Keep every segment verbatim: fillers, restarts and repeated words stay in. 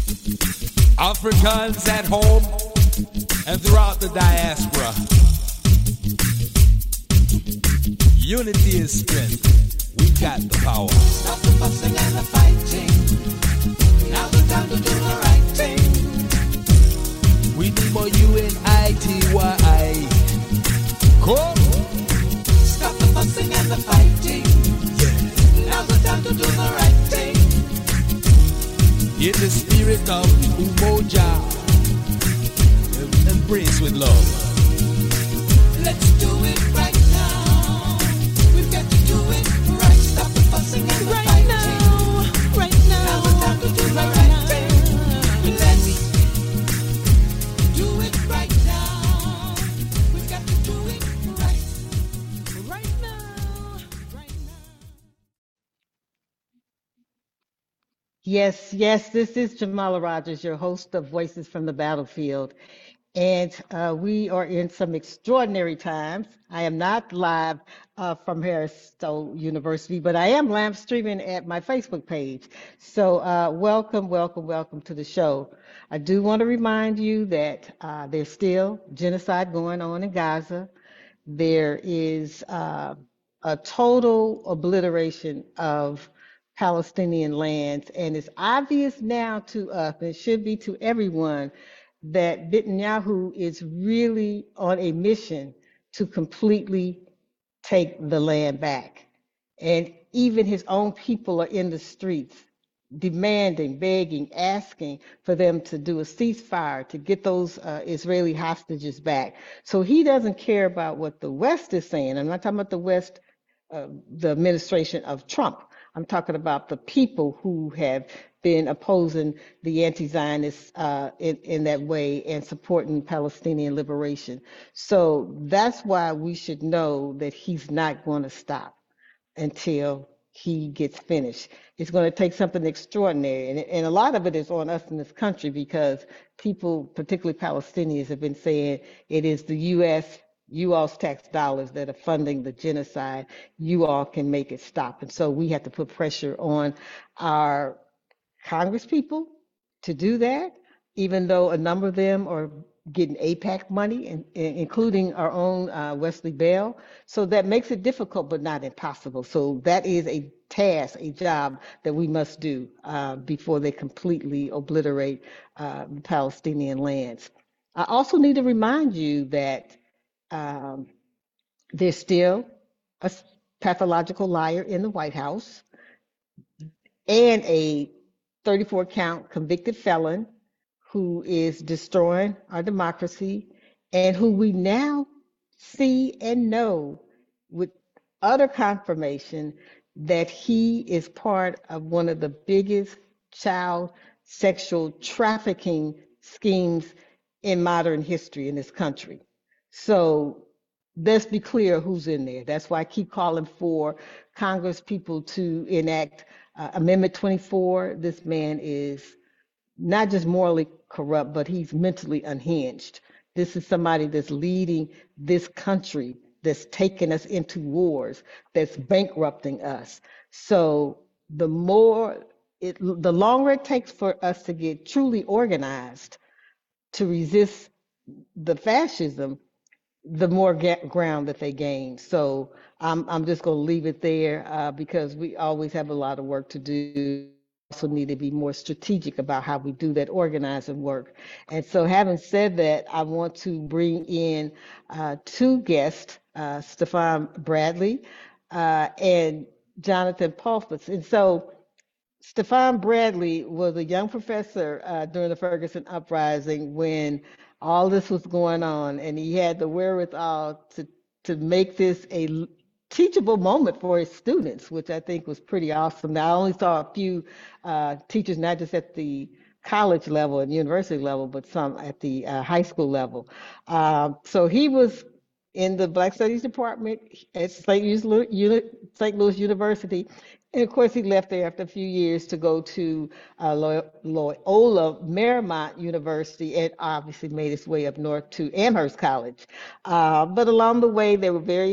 Africans at home and throughout the diaspora. Unity is strength. We've got the power. Stop the fussing and the fighting. Now's the time to do the right thing. We need more U N I T Y. Come. Stop the fussing and the fighting. Yeah. Now's the time to do the right thing. In the spirit of Umoja, embrace with love. Let's do it right now. We've got to do it right. Stop the fussing and the Right fighting. now, right now, Now's the time to do the right right now. thing. Let's do it right now. We've got to do it right. Right now, right now. Yes, yes, this is Jamala Rogers, your host of Voices from the Battlefield. And uh, we are in some extraordinary times. I am not live uh, from Harris Stowe University, but I am live streaming at my Facebook page. So uh, welcome, welcome, welcome to the show. I do want to remind you that uh, there's still genocide going on in Gaza. There is uh, a total obliteration of Palestinian lands, and it's obvious now to us, and it should be to everyone, that Netanyahu is really on a mission to completely take the land back. And even his own people are in the streets demanding, begging, asking for them to do a ceasefire to get those uh, Israeli hostages back. So he doesn't care about what the West is saying. I'm not talking about the West, uh, the administration of Trump. I'm talking about the people who have been opposing the anti-Zionists uh, in, in that way and supporting Palestinian liberation. So that's why we should know that he's not going to stop until he gets finished. It's going to take something extraordinary. And, and a lot of it is on us in this country because people, particularly Palestinians, have been saying it is the U S, you all's tax dollars that are funding the genocide. You all can make it stop. And so we have to put pressure on our Congress people to do that, even though a number of them are getting AIPAC money, in, in- including our own uh, Wesley Bell. So that makes it difficult, but not impossible. So that is a task, a job that we must do uh, before they completely obliterate uh, Palestinian lands. I also need to remind you that um, there's still a s- pathological liar in the White House and a thirty-four count convicted felon who is destroying our democracy and who we now see and know with utter confirmation that he is part of one of the biggest child sexual trafficking schemes in modern history in this country. So let's be clear who's in there. That's why I keep calling for Congress people to enact uh, Amendment twenty-four. This man is not just morally corrupt, but he's mentally unhinged. This is somebody that's leading this country, that's taking us into wars, that's bankrupting us. So the more, it, the longer it takes for us to get truly organized to resist the fascism, the more ga- ground that they gain. So I'm I'm just going to leave it there uh, because we always have a lot of work to do. Also need to be more strategic about how we do that organizing work. And so having said that, I want to bring in uh, two guests, uh, Stefan Bradley uh, and Jonathan Pulfus. And so Stefan Bradley was a young professor uh, during the Ferguson uprising when all this was going on, and he had the wherewithal to to make this a l- teachable moment for his students, which I think was pretty awesome. Now, I only saw a few uh, teachers, not just at the college level and university level, but some at the uh, high school level. Um, so he was in the Black Studies department at Saint Louis, Uni- Saint Louis University. And of course, he left there after a few years to go to uh, Loy- Loyola Marymount University and obviously made his way up north to Amherst College. Uh, but along the way, there were very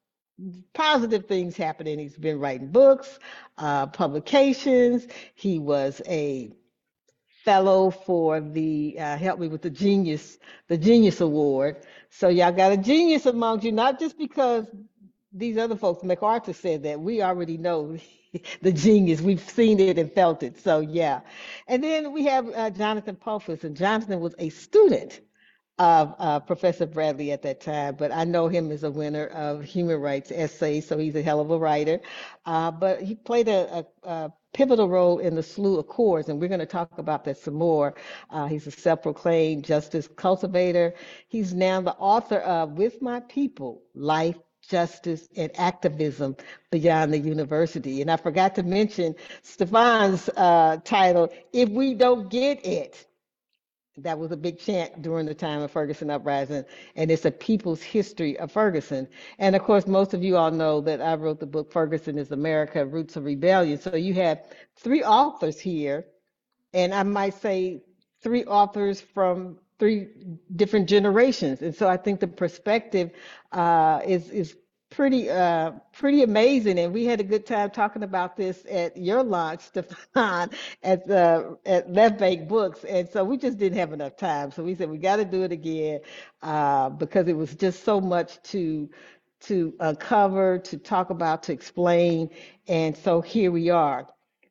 positive things happening. He's been writing books, uh, publications. He was a fellow for the uh, help me with the genius, the Genius Award. So y'all got a genius among you, not just because these other folks, MacArthur said that we already know the genius. We've seen it and felt it. So yeah. And then we have uh, Jonathan Pulfus, and Jonathan was a student of uh, Professor Bradley at that time, but I know him as a winner of human rights essays, so he's a hell of a writer. Uh, but he played a, a, a pivotal role in the slew of Accords, and we're going to talk about that some more. Uh, he's a self-proclaimed justice cultivator. He's now the author of With My People, Life, Justice, and Activism Beyond the University. And I forgot to mention Stefan's uh, title, If We Don't Get It. That was a big chant during the time of Ferguson Uprising, and it's a people's history of Ferguson. And of course, most of you all know that I wrote the book Ferguson is America, Roots of Rebellion. So you have three authors here, and I might say three authors from three different generations. And so I think the perspective uh, is is pretty uh, pretty amazing. And we had a good time talking about this at your launch, Stefan, at the at Left Bank Books. And so we just didn't have enough time. So we said we got to do it again uh, because it was just so much to to uncover, to talk about, to explain. And so here we are.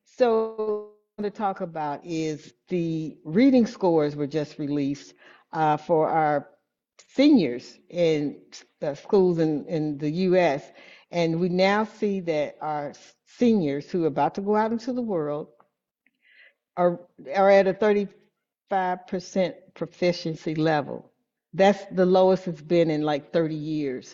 So what to talk about is the reading scores were just released uh, for our seniors in uh, schools in, in the U S. And we now see that our seniors who are about to go out into the world are, are at a thirty-five percent proficiency level. That's the lowest it's been in like thirty years.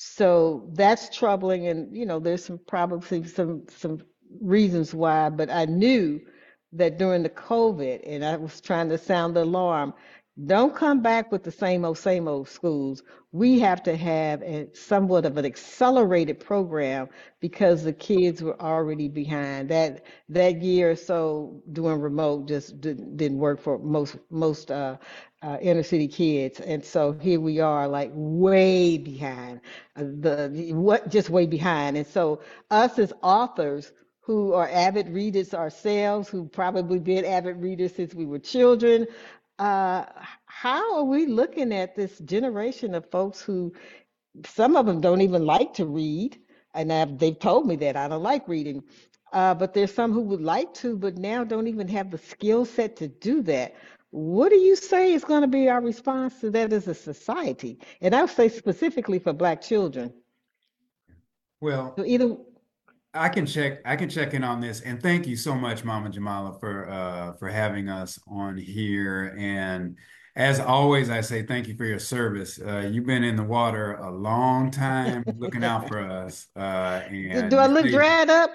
So that's troubling. And, you know, there's some probably some, some reasons why, but I knew that during the COVID, and I was trying to sound the alarm, don't come back with the same old, same old schools. We have to have a somewhat of an accelerated program because the kids were already behind. That that year or so doing remote just didn't, didn't work for most most uh, uh, inner city kids, and so here we are, like way behind. Uh, the what just way behind, and so us as authors who are avid readers ourselves, who probably been avid readers since we were children. Uh, how are we looking at this generation of folks who, some of them don't even like to read, and I've, they've told me that I don't like reading, uh, but there's some who would like to, but now don't even have the skill set to do that. What do you say is going to be our response to that as a society? And I'll say specifically for Black children. Well, So either, I can check I can check in on this, and thank you so much, Mama Jamala, for uh for having us on here. And as always, I say thank you for your service. Uh, you've been in the water a long time, looking out for us. Uh, do I and look dried up?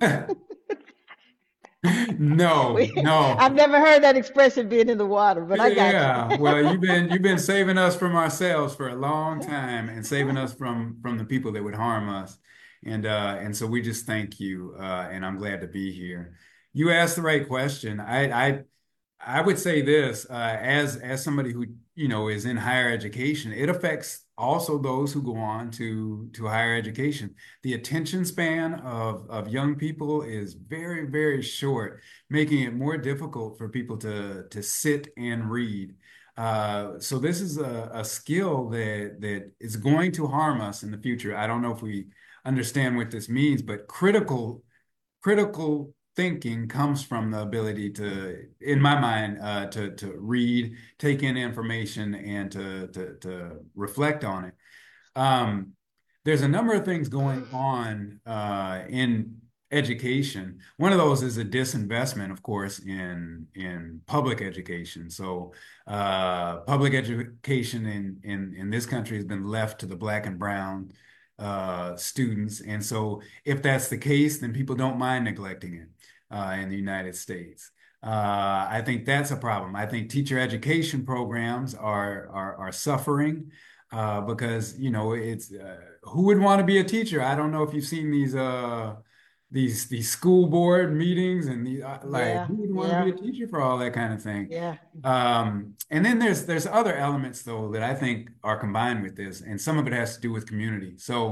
no, no. I've never heard that expression, being in the water, but I got Yeah, you. well, you've been you've been saving us from ourselves for a long time, and saving us from from the people that would harm us. And uh and so we just thank you, uh and I'm glad to be here. You asked the right question. I I I would say this, uh, as as somebody who, you know, is in higher education, it affects also those who go on to to higher education. The attention span of of young people is very, very short, making it more difficult for people to to sit and read. Uh, so this is a, a skill that that is going to harm us in the future. I don't know if we understand what this means, but critical critical thinking comes from the ability to, in my mind, uh, to to read, take in information, and to to, to reflect on it. Um, there's a number of things going on uh, in education. One of those is a disinvestment, of course, in in public education. So uh, public education in, in in this country has been left to the Black and brown uh, students. And so if that's the case, then people don't mind neglecting it uh, in the United States. Uh, I think that's a problem. I think teacher education programs are are, are suffering uh, because, you know, it's uh, who would want to be a teacher? I don't know if you've seen these uh, these these school board meetings, and the uh, like, Yeah, who would want to yeah, be a teacher for all that kind of thing? yeah. Um, and then there's there's other elements though that I think are combined with this, and some of it has to do with community. So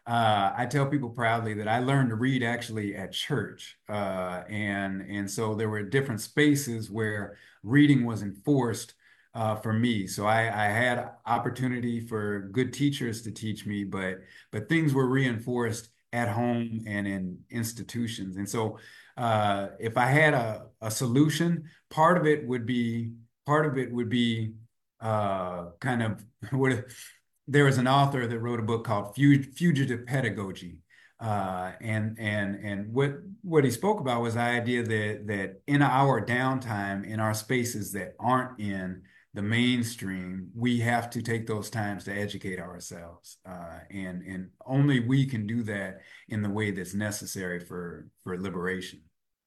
uh, I tell people proudly that I learned to read actually at church. Uh, and, and so there were different spaces where reading was enforced uh, for me. So I, I had opportunity for good teachers to teach me, but, but things were reinforced at home and in institutions. And so uh, if I had a, a solution, part of it would be, part of it would be uh, kind of what there was an author that wrote a book called Fugitive Pedagogy. Uh, and and and what what he spoke about was the idea that that in our downtime, in our spaces that aren't in the mainstream, we have to take those times to educate ourselves. Uh, and and only we can do that in the way that's necessary for for liberation.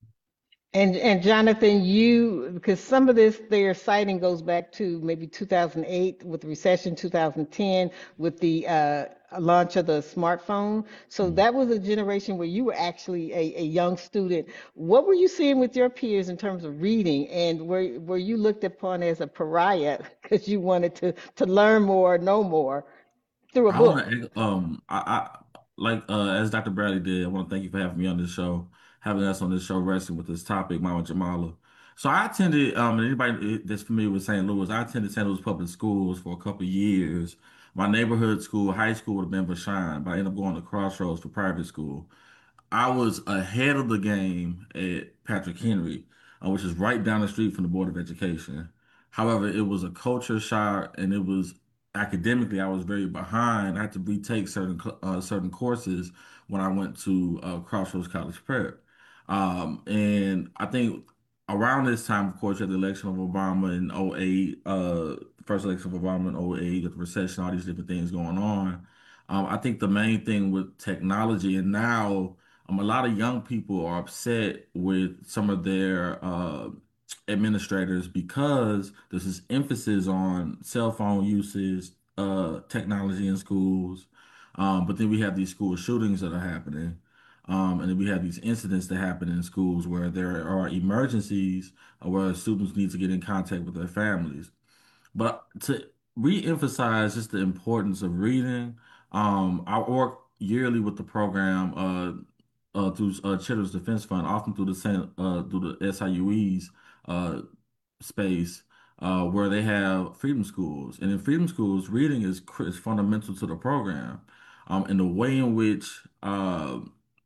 And and Jonathan, you, because some of this their citing goes back to maybe two thousand eight with the recession, two thousand ten with the uh, launch of the smartphone. So that was a generation where you were actually a, a young student. What were you seeing with your peers in terms of reading, and were were you looked upon as a pariah because you wanted to to learn more, know more through a I want book? to, um, I, I like uh, as doctor Bradley did. I want to thank you for having me on this show, having us on this show, wrestling with this topic, Mama Jamala. So I attended, um, and anybody that's familiar with Saint Louis, I attended Saint Louis Public Schools for a couple of years. My neighborhood school, high school would have been Vashon, but I ended up going to Crossroads for private school. I was ahead of the game at Patrick Henry, uh, which is right down the street from the Board of Education. However, it was a culture shock, and it was academically I was very behind. I had to retake certain cl- uh, certain courses when I went to uh, Crossroads College Prep. Um, and I think around this time, of course, you had the election of Obama in 'oh eight, uh, first election of Obama in 'oh eight, with the recession, all these different things going on. Um, I think the main thing with technology, and now um, a lot of young people are upset with some of their uh, administrators because there's this emphasis on cell phone usage, uh, technology in schools. Um, but then we have these school shootings that are happening. Um, and then we have these incidents that happen in schools where there are emergencies, uh, where students need to get in contact with their families. But to re-emphasize just the importance of reading, um, I work yearly with the program uh, uh, through uh, Children's Defense Fund, often through the San- uh, through the S I U E's uh, space, uh, where they have freedom schools, and in freedom schools, reading is, cr- is fundamental to the program, um, and the way in which uh,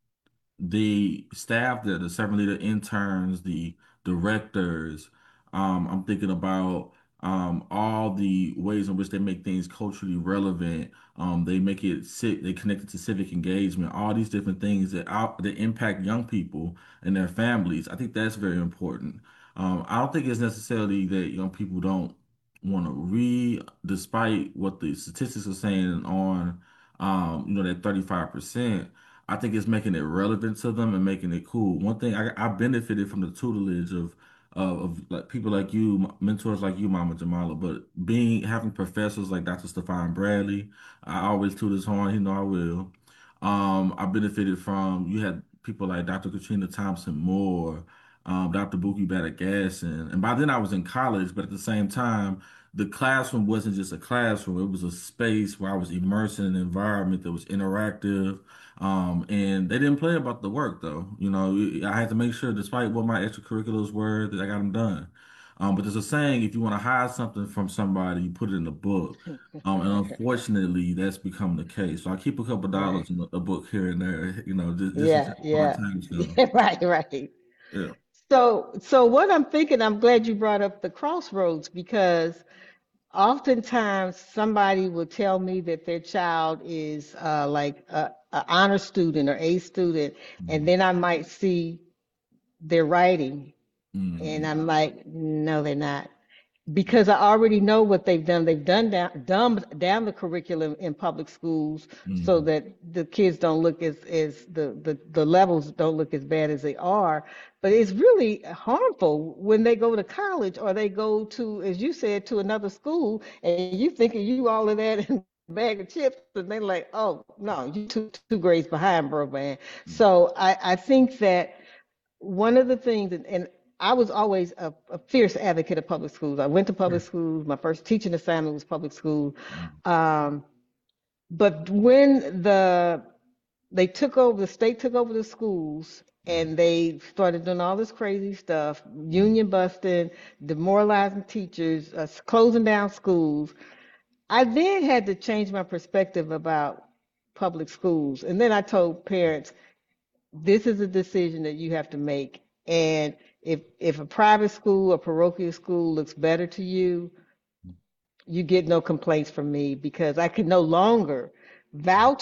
the staff there, the servant leader interns, the directors. Um, I'm thinking about um, all the ways in which they make things culturally relevant. Um, they make it civ they connect it to civic engagement, all these different things that out that impact young people and their families. I think that's very important. Um, I don't think it's necessarily that young people don't want to read, despite what the statistics are saying on, um, you know, that thirty-five percent. I think it's making it relevant to them and making it cool. One thing I, I benefited from the tutelage of of, of like people like you, mentors like you, Mama Jamala, but being having professors like doctor Stefan Bradley, I always toot his horn. You know I will. Um, I benefited from you had people like doctor Katrina Thompson Moore, um, doctor Buki Badagassin, and by then I was in college, but at the same time, the classroom wasn't just a classroom; it was a space where I was immersed in an environment that was interactive. Um, and they didn't play about the work though. You know, I had to make sure, despite what my extracurriculars were, that I got them done. Um, but there's a saying, if you want to hide something from somebody, you put it in a book. Um, and unfortunately, that's become the case. So I keep a couple Right. dollars in a, a book here and there, you know, just, just in Yeah, case hard yeah. times come. Yeah, right, right. Yeah. So, so what I'm thinking, I'm glad you brought up the crossroads because oftentimes somebody will tell me that their child is uh, like a, a honor student or A student, and Mhm. then I might see their writing, and Mhm. I'm like, no, they're not because I already know what they've done. They've done down, dumbed down the curriculum in public schools so Mhm. that the kids don't look as, as the, the, the levels don't look as bad as they are. But it's really harmful when they go to college or they go to, as you said, to another school and you thinking you all of that in a bag of chips and they're like, oh, no, you two, two grades behind, bro, man. So I, I think that one of the things, and, and I was always a, a fierce advocate of public schools. I went to public Sure. schools. My first teaching assignment was public school. Mhm. Um, but when the they took over, the state took over the schools and they started doing all this crazy stuff, union busting, demoralizing teachers, uh, closing down schools. I then had to change my perspective about public schools. And then I told parents, this is a decision that you have to make. And if if a private school or parochial school looks better to you, you get no complaints from me because I can no longer vouch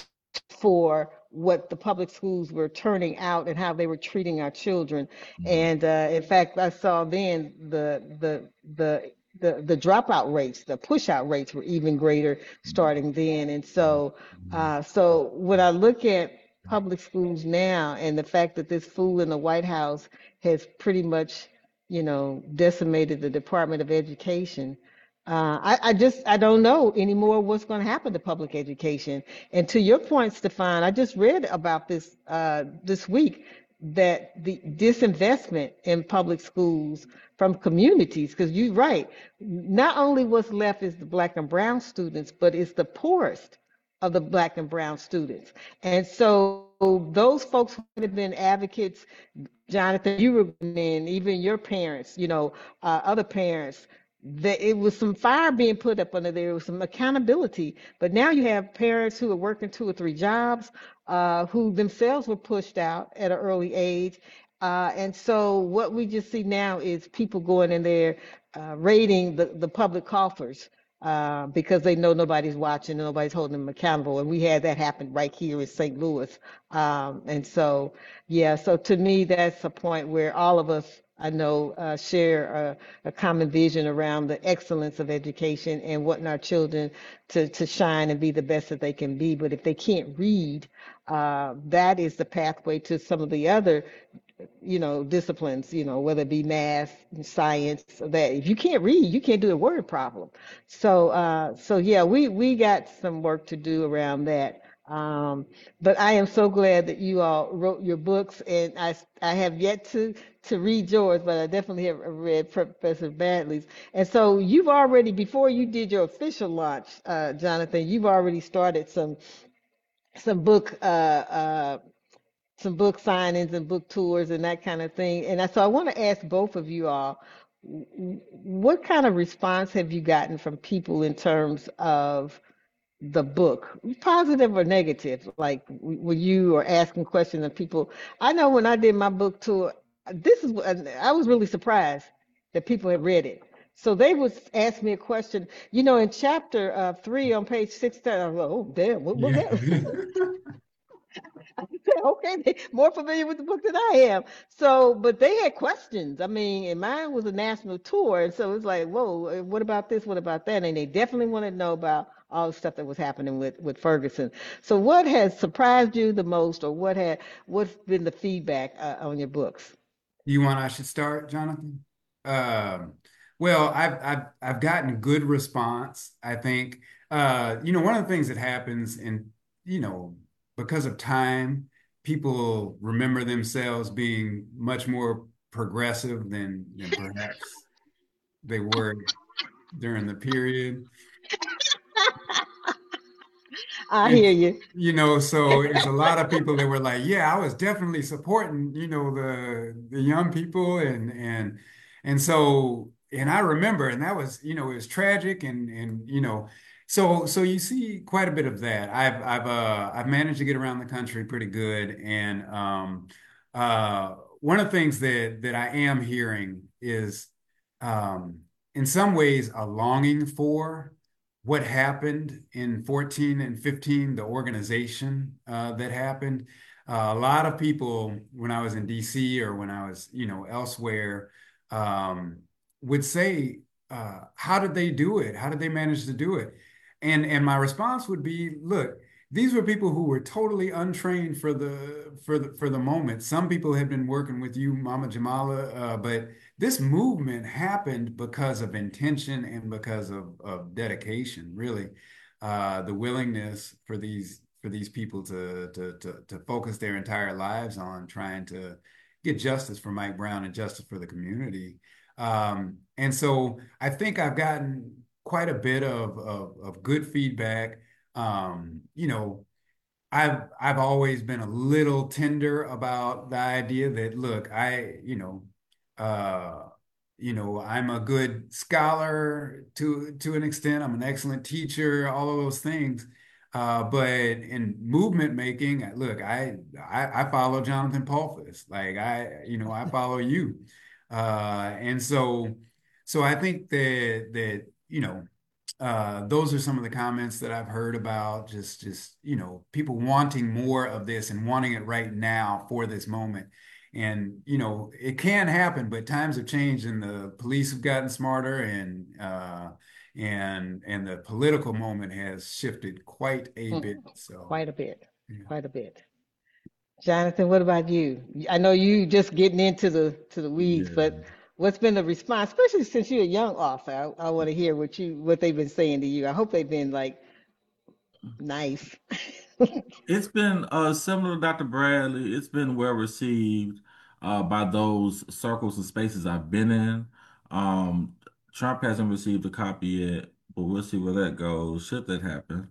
for what the public schools were turning out and how they were treating our children. And uh, in fact, I saw then the the the the the dropout rates, the push out rates were even greater starting then. And so uh, so when I look at public schools now and the fact that this fool in the White House has pretty much, you know, decimated the Department of Education. Uh, I, I just I don't know anymore what's going to happen to public education. And to your point, Stefan, I just read about this uh, this week that the disinvestment in public schools from communities, because you're right, not only what's left is the black and brown students, but it's the poorest of the black and brown students. And so those folks who have been advocates, Jonathan, you were in, even your parents, you know, uh, other parents, that it was some fire being put up under there, was some accountability. But now you have parents who are working two or three jobs, uh, who themselves were pushed out at an early age. Uh, and so what we just see now is people going in there uh, raiding the, the public coffers uh, because they know nobody's watching and nobody's holding them accountable. And we had that happen right here in Saint Louis. Um, and so, yeah, so to me, that's a point where all of us, I know, uh, share a, a common vision around the excellence of education and wanting our children to, to shine and be the best that they can be. But if they can't read, uh, that is the pathway to some of the other, you know, disciplines, you know, whether it be math, science, that if you can't read, you can't do a word problem. So, uh, so yeah, we, we got some work to do around that. Um, but I am so glad that you all wrote your books, and I, I have yet to, to read yours, but I definitely have read Professor Badley's. And so you've already, before you did your official launch, uh, Jonathan, you've already started some, some book, uh, uh, some book signings and book tours and that kind of thing. And I, so I want to ask both of you all, what kind of response have you gotten from people in terms of the book, positive or negative? Like when you are asking questions of people, I know when I did my book tour, this is I was really surprised that people had read it. So they would ask me a question, you know, in chapter uh, three on page sixteen. I was like, oh damn, what was Yeah. that? Okay, they're more familiar with the book than I am. So, but they had questions. I mean, and mine was a national tour, and so it's like, whoa, what about this? What about that? And they definitely want to know about all the stuff that was happening with with Ferguson. So, what has surprised you the most, or what had what's been the feedback uh, on your books? You want I should start, Jonathan? Um, well, I've I've I've gotten good response, I think. Uh, you know, one of the things that happens in, you know, because of time, people remember themselves being much more progressive than than perhaps they were during the period. I And hear you. you know, so it's a lot of people that were like, yeah, I was definitely supporting, you know, the the young people and and and so and I remember, and that was, you know, it was tragic and and you know, so so you see quite a bit of that. I've I've uh I've managed to get around the country pretty good, and um uh one of the things that that I am hearing is um in some ways a longing for what happened in fourteen and fifteen, the organization uh, that happened. Uh, a lot of people, when I was in D C or when I was, you know, elsewhere, um, would say, uh, "How did they do it? How did they manage to do it?" And and my response would be, "Look, these were people who were totally untrained for the for the for the moment. Some people had been working with you, Mama Jamala, uh, but this movement happened because of intention and because of, of dedication, really. Uh, the willingness for these for these people to, to to to focus their entire lives on trying to get justice for Mike Brown and justice for the community. Um, and so I think I've gotten quite a bit of of, of good feedback. Um, you know, I've I've always been a little tender about the idea that, look, I, you know, uh, you know, I'm a good scholar to to an extent. I'm an excellent teacher, all of those things. Uh, but in movement making, look, I, I I follow Jonathan Polfus. Like I, you know, I follow you. Uh, and so so I think that that, you know, uh, those are some of the comments that I've heard about just just you know people wanting more of this and wanting it right now for this moment. And you know it can happen, but times have changed and the police have gotten smarter, and uh, and and the political moment has shifted quite a bit. Mm, So quite a bit, yeah. quite a bit. Jonathan, what about you? I know you just getting into the to the weeds, Yeah. but what's been the response, especially since you're a young author? I, I want to hear what you what they've been saying to you. I hope they've been like nice. It's been uh, similar to doctor Bradley. It's been well received uh, by those circles and spaces I've been in. Um, Trump hasn't received a copy yet, but we'll see where that goes, should that happen.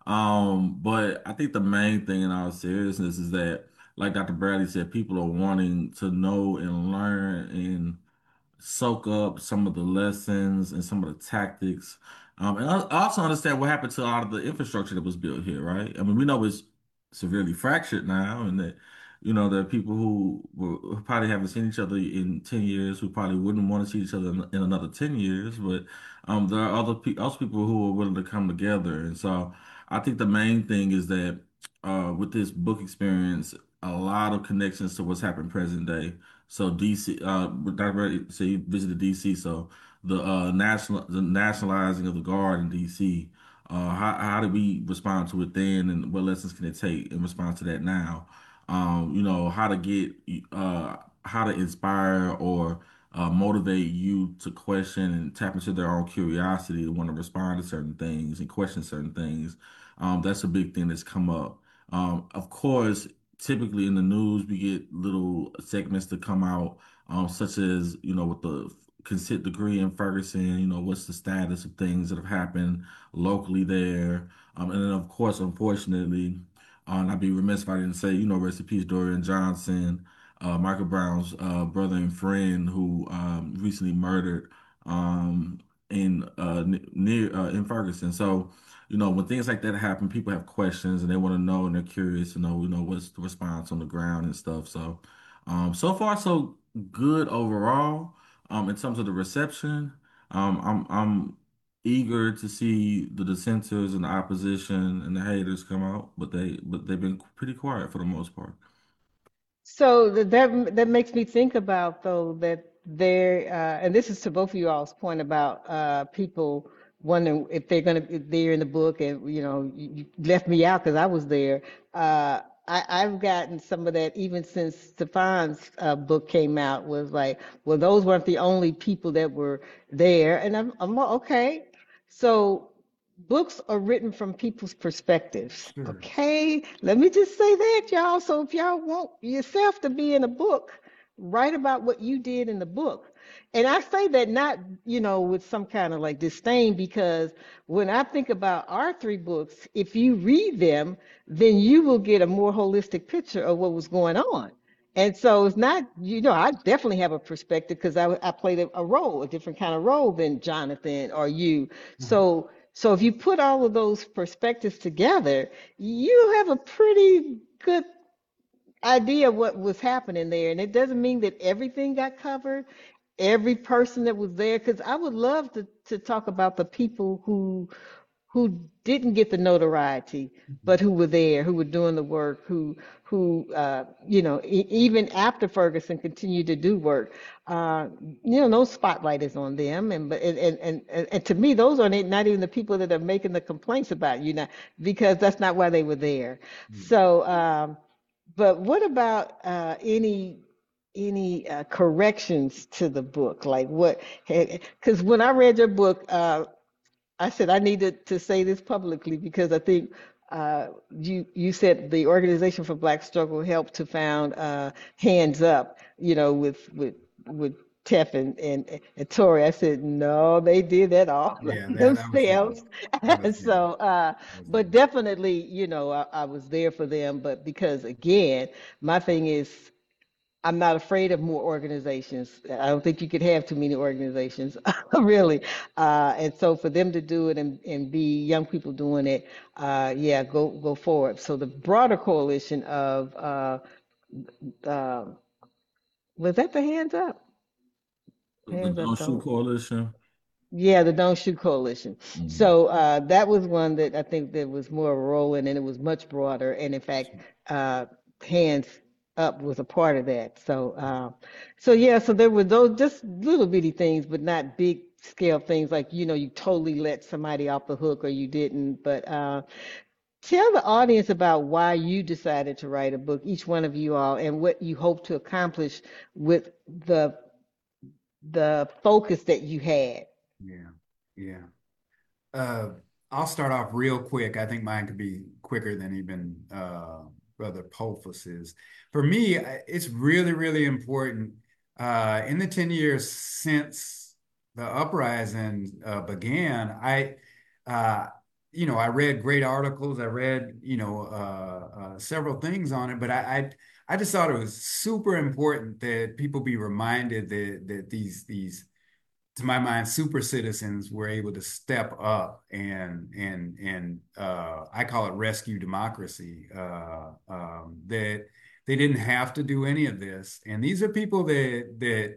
Um, but I think the main thing in all seriousness is that, like doctor Bradley said, people are wanting to know and learn and soak up some of the lessons and some of the tactics. Um, and I also understand what happened to a lot of the infrastructure that was built here, right? I mean, we know it's severely fractured now, and that, you know, there are people who, were, who probably haven't seen each other in ten years, who probably wouldn't want to see each other in, in another ten years. But um, there are other, pe other people who are willing to come together. And so I think the main thing is that uh, with this book experience, a lot of connections to what's happened present day. So D C, uh, doctor Reddy said he visited D C. So the uh, national, the nationalizing of the guard in D C. Uh, how how do we respond to it then, and what lessons can it take in response to that now? Um, you know, how to get, uh, how to inspire or uh, motivate you to question and tap into their own curiosity to want to respond to certain things and question certain things. Um, that's a big thing that's come up. Um, of course, typically in the news we get little segments to come out, um, such as, you know, with the consent decree in Ferguson, you know, what's the status of things that have happened locally there. Um, and then of course, unfortunately, uh, and I'd be remiss if I didn't say, you know, rest in peace, Dorian Johnson, uh, Michael Brown's uh, brother and friend who um, recently murdered um, in uh, n- near uh, in Ferguson. So, you know, when things like that happen, people have questions and they want to know and they're curious to know, you know, what's the response on the ground and stuff. So, um, so far so good overall. Um, in terms of the reception, um, I'm I'm eager to see the dissenters and the opposition and the haters come out, but they but they've been pretty quiet for the most part. So th- that that makes me think about though that there, uh, and this is to both of you all's point about uh, people wondering if they're going to be there in the book, and you know, you, you left me out because I was there. Uh, I, I've gotten some of that even since Stefan's uh, book came out. Was like, well, those weren't the only people that were there, and I'm, I'm like, okay. So books are written from people's perspectives. Sure. Okay, let me just say that, y'all. So if y'all want yourself to be in a book, write about what you did in the book. And I say that not, you know, with some kind of like disdain, because when I think about our three books, if you read them, then you will get a more holistic picture of what was going on. And so it's not, you know, I definitely have a perspective because I, I played a, a role, a different kind of role than Jonathan or you. Mhm. So, so if you put all of those perspectives together, you have a pretty good idea of what was happening there. And it doesn't mean that everything got covered, every person that was there, because I would love to, to talk about the people who who didn't get the notoriety, but who were there, who were doing the work, who who uh, you know, e- even after Ferguson continued to do work. Uh, you know, no spotlight is on them, and but and and and, and to me, those are not even the people that are making the complaints about you now, because that's not why they were there. So, um, but what about uh, any any uh, corrections to the book? Like what? Because when I read your book, uh, I said I needed to say this publicly because I think uh, you you said the Organization for Black Struggle helped to found uh, Hands Up, you know, with with with Tef and, and, and Tori. I said, no, they did that all Yeah, that that was me. themselves. That was me. So, uh, That was but me. definitely, you know, I, I was there for them. But because again, my thing is, I'm not afraid of more organizations. I don't think you could have too many organizations, really. Uh, and so for them to do it and, and be young people doing it, uh, yeah, go go forward. So the broader coalition of uh, uh, was that the Hands Up? The Hands Up, Don't Shoot don't. Coalition. Yeah, the Don't Shoot Coalition. Mhm. So uh, that was one that I think that was more rolling and it was much broader. And in fact, uh, Hands Up was a part of that. So, uh, so yeah, so there were those just little bitty things, but not big scale things like, you know, you totally let somebody off the hook or you didn't. But uh, tell the audience about why you decided to write a book, each one of you all, and what you hope to accomplish with the the focus that you had. Yeah, yeah. Uh, I'll start off real quick. I think mine could be quicker than even uh, Brother Pofus's. For me, I- it's really, really important. Uh, in the ten years since the uprising uh, began, I, uh, you know, I read great articles. I read, you know, uh, uh, several things on it, but I, I, I just thought it was super important that people be reminded that that these these to my mind, super citizens were able to step up and and and uh, I call it rescue democracy. Uh, um, that they didn't have to do any of this, and these are people that that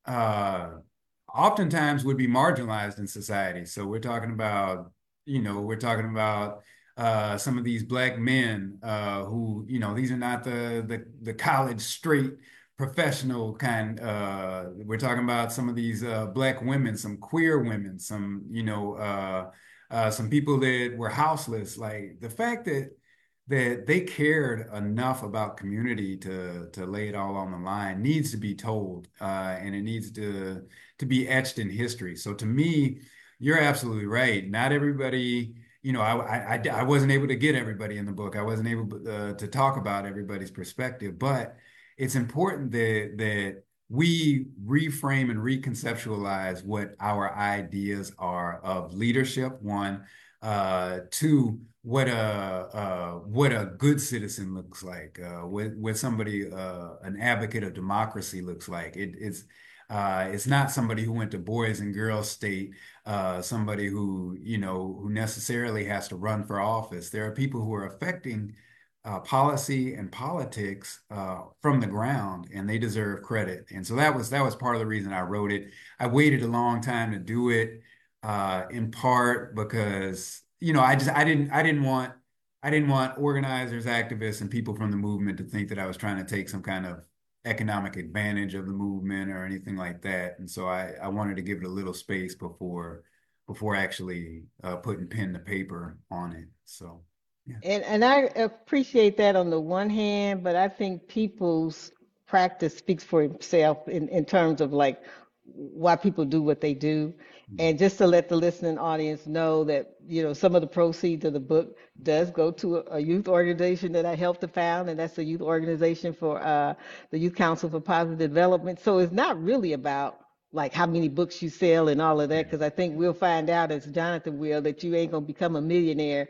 uh, oftentimes would be marginalized in society. So we're talking about, you know, we're talking about uh, some of these black men uh, who, you know, these are not the the the college straight professional kind. Uh, we're talking about some of these uh, black women, some queer women, some, you know, uh, uh, some people that were houseless. Like the fact that that they cared enough about community to to lay it all on the line needs to be told, uh, and it needs to to be etched in history. So to me, you're absolutely right. Not everybody. You know, I, I, I wasn't able to get everybody in the book. I wasn't able uh, to talk about everybody's perspective, but it's important that that we reframe and reconceptualize what our ideas are of leadership. One, uh, two, what a uh, what a good citizen looks like, uh, what what somebody uh, an advocate of democracy looks like. It, it's uh, it's not somebody who went to Boys and Girls State, uh, somebody who, you know, who necessarily has to run for office. There are people who are affecting uh, policy and politics uh, from the ground, and they deserve credit. And so that was that was part of the reason I wrote it. I waited a long time to do it, uh, in part because, you know, I just I didn't I didn't want I didn't want organizers, activists, and people from the movement to think that I was trying to take some kind of economic advantage of the movement or anything like that. And so I, I wanted to give it a little space before before actually uh, putting pen to paper on it. So yeah. And and I appreciate that on the one hand, but I think people's practice speaks for itself in, in terms of like why people do what they do. And just to let the listening audience know that, you know, some of the proceeds of the book does go to a, a youth organization that I helped to found, and that's the youth organization for uh, the Youth Council for Positive Development. So it's not really about like how many books you sell and all of that, because I think we'll find out, as Jonathan will, that you ain't gonna become a millionaire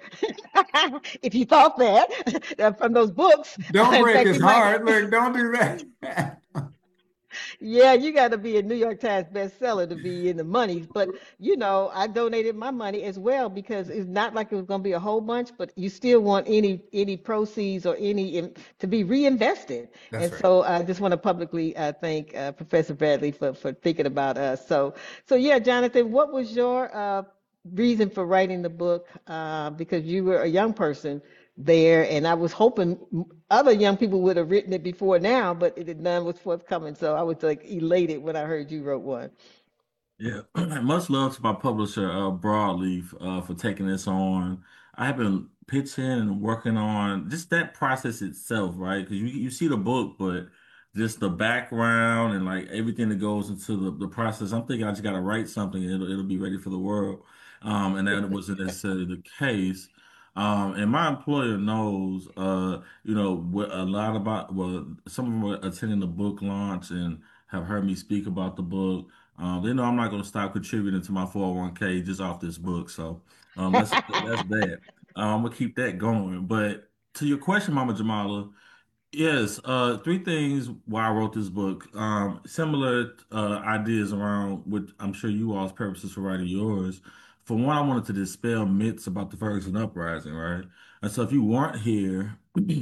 if you thought that from those books. Don't In break fact, his you might. heart. Look, don't do that. Yeah, you got to be a New York Times bestseller to be in the money. But, you know, I donated my money as well because it's not like it was going to be a whole bunch, but you still want any any proceeds or any in, to be reinvested. That's And right. so I just want to publicly uh, thank uh, Professor Bradley for, for thinking about us. So, so yeah, Jonathan, what was your uh, reason for writing the book? Uh, because you were a young person there, and I was hoping other young people would have written it before now, but it, none was forthcoming. So I was like elated when I heard you wrote one. Yeah, much love to my publisher, uh, Broadleaf, uh, for taking this on. I have been pitching and working on just that process itself, right? Because you you see the book, but just the background and like everything that goes into the, the process. I'm thinking I just got to write something and it'll it'll be ready for the world. Um, and that wasn't necessarily the case. Um, and my employer knows, uh, you know, what a lot about, well, some of them were attending the book launch and have heard me speak about the book. Um, they know I'm not going to stop contributing to my four oh one k just off this book. So um, that's that's that. Um, I'm gonna keep that going. But to your question, Mama Jamala, yes, uh, three things why I wrote this book. Um, similar uh, ideas around what I'm sure you all's purposes for writing yours. For one, I wanted to dispel myths about the Ferguson uprising, right? And so if you weren't here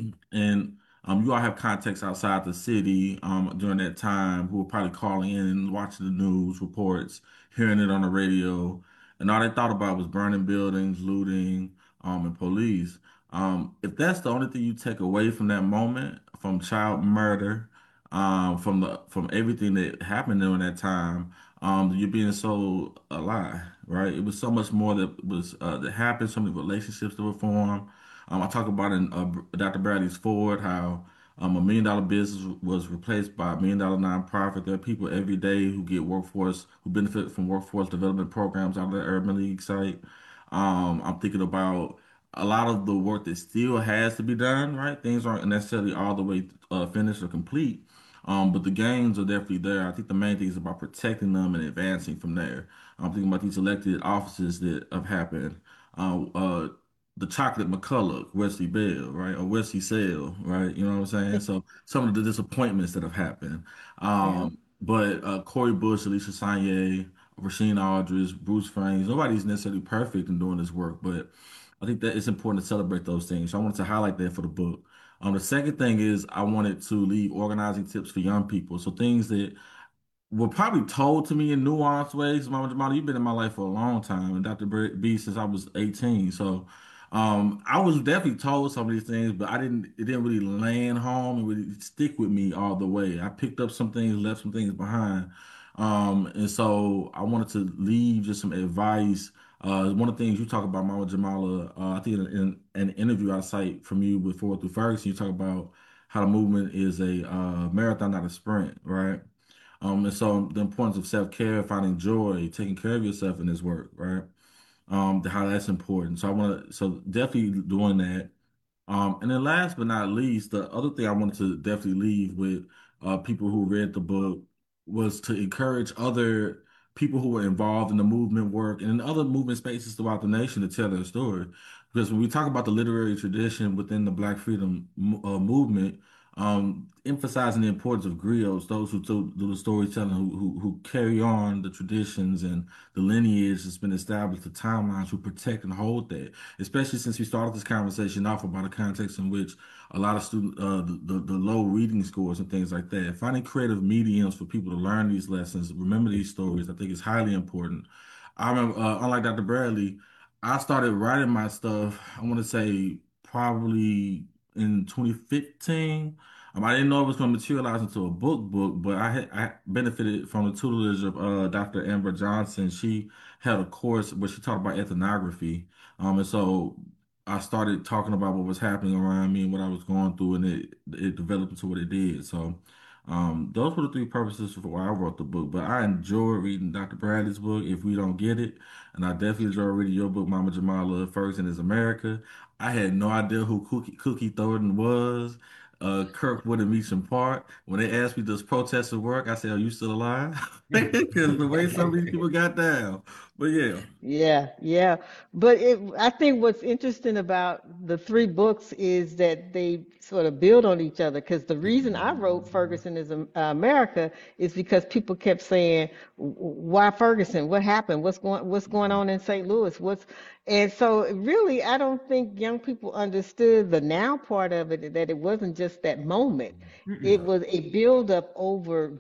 and um, you all have contacts outside the city um, during that time who were probably calling in and watching the news reports, hearing it on the radio, and all they thought about was burning buildings, looting, um, and police. Um, if that's the only thing you take away from that moment, from child murder, um, from the from everything that happened during that time, um, you're being sold a lie, right? It was so much more that was uh, that happened, so many relationships that were formed. Um, I talk about in uh, doctor Bradley's Ford how um, a million dollar business was replaced by a million dollar nonprofit. There are people every day who get workforce, who benefit from workforce development programs out of the Urban League site. Um, I'm thinking about a lot of the work that still has to be done, right? Things aren't necessarily all the way uh, finished or complete, um, but the gains are definitely there. I think the main thing is about protecting them and advancing from there. I'm thinking about these elected offices that have happened. Uh, uh, the chocolate McCulloch, Wesley Bell, right? Or Wesley Sale, right? You know what I'm saying? So some of the disappointments that have happened. Yeah. Um, but uh, Corey Bush, Alicia Sanye, Rasheen Aldridge, Bruce Frames, nobody's necessarily perfect in doing this work, but I think that it's important to celebrate those things. So I wanted to highlight that for the book. Um, the second thing is I wanted to leave organizing tips for young people. So things that were probably told to me in nuanced ways. Mama Jamala, you've been in my life for a long time, and doctor B since I was eighteen. So um, I was definitely told some of these things, but I didn't. It didn't really land home and really stick with me all the way. I picked up some things, left some things behind, um, and so I wanted to leave just some advice. Uh, one of the things you talk about, Mama Jamala, uh, I think in, in an interview I cite from you before through Ferguson, you talk about how the movement is a uh, marathon, not a sprint, right? Um, and so the importance of self-care, finding joy, taking care of yourself in this work, right? Um, how that's important. So I want to, so definitely doing that. Um, and then last but not least, the other thing I wanted to definitely leave with uh, people who read the book was to encourage other people who were involved in the movement work and in other movement spaces throughout the nation to tell their story. Because when we talk about the literary tradition within the Black freedom mo- uh, movement, um, emphasizing the importance of griots, those who do, do the storytelling, who, who who carry on the traditions and the lineage that's been established, the timelines, who protect and hold that, especially since we started this conversation off about a context in which a lot of student uh, the, the the low reading scores and things like that. Finding creative mediums for people to learn these lessons, remember these stories, I think is highly important. I remember, uh, unlike doctor Bradley, I started writing my stuff. I want to say probably in twenty fifteen. Um, I didn't know it was going to materialize into a book book, but I had I benefited from the tutelage of uh, doctor Amber Johnson. She had a course where she talked about ethnography. Um, and so I started talking about what was happening around me and what I was going through, and it it developed into what it did. So um, those were the three purposes for why I wrote the book. But I enjoy reading doctor Bradley's book, If We Don't Get It, and I definitely enjoy reading your book, Mama Jamala, Ferguson is America. I had no idea who Cookie, Cookie Thornton was. Uh, Kirkwood and Meacham Park. When they asked me, does protester work? I said, are you still alive? Because the way some of these people got down. But yeah. Yeah, yeah. But it, I think what's interesting about the three books is that they sort of build on each other. Because the reason I wrote Ferguson is Am- uh, America is because people kept saying, "W- "Why Ferguson? What happened? What's going What's going on in Saint Louis? What's?" And so, really, I don't think young people understood the now part of it. That it wasn't just that moment; it was a build up over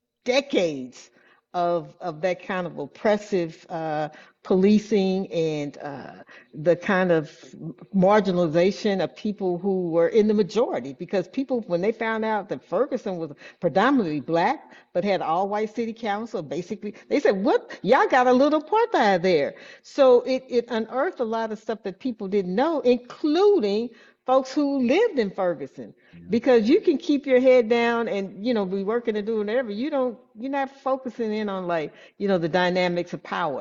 decades of of that kind of oppressive uh, policing and uh, the kind of marginalization of people who were in the majority. Because people, when they found out that Ferguson was predominantly black but had all white city council, basically they said, "What? Y'all got a little apartheid there." So it it unearthed a lot of stuff that people didn't know, including folks who lived in Ferguson, because you can keep your head down and you know be working and doing whatever. You don't, you're not focusing in on, like, you know the dynamics of power.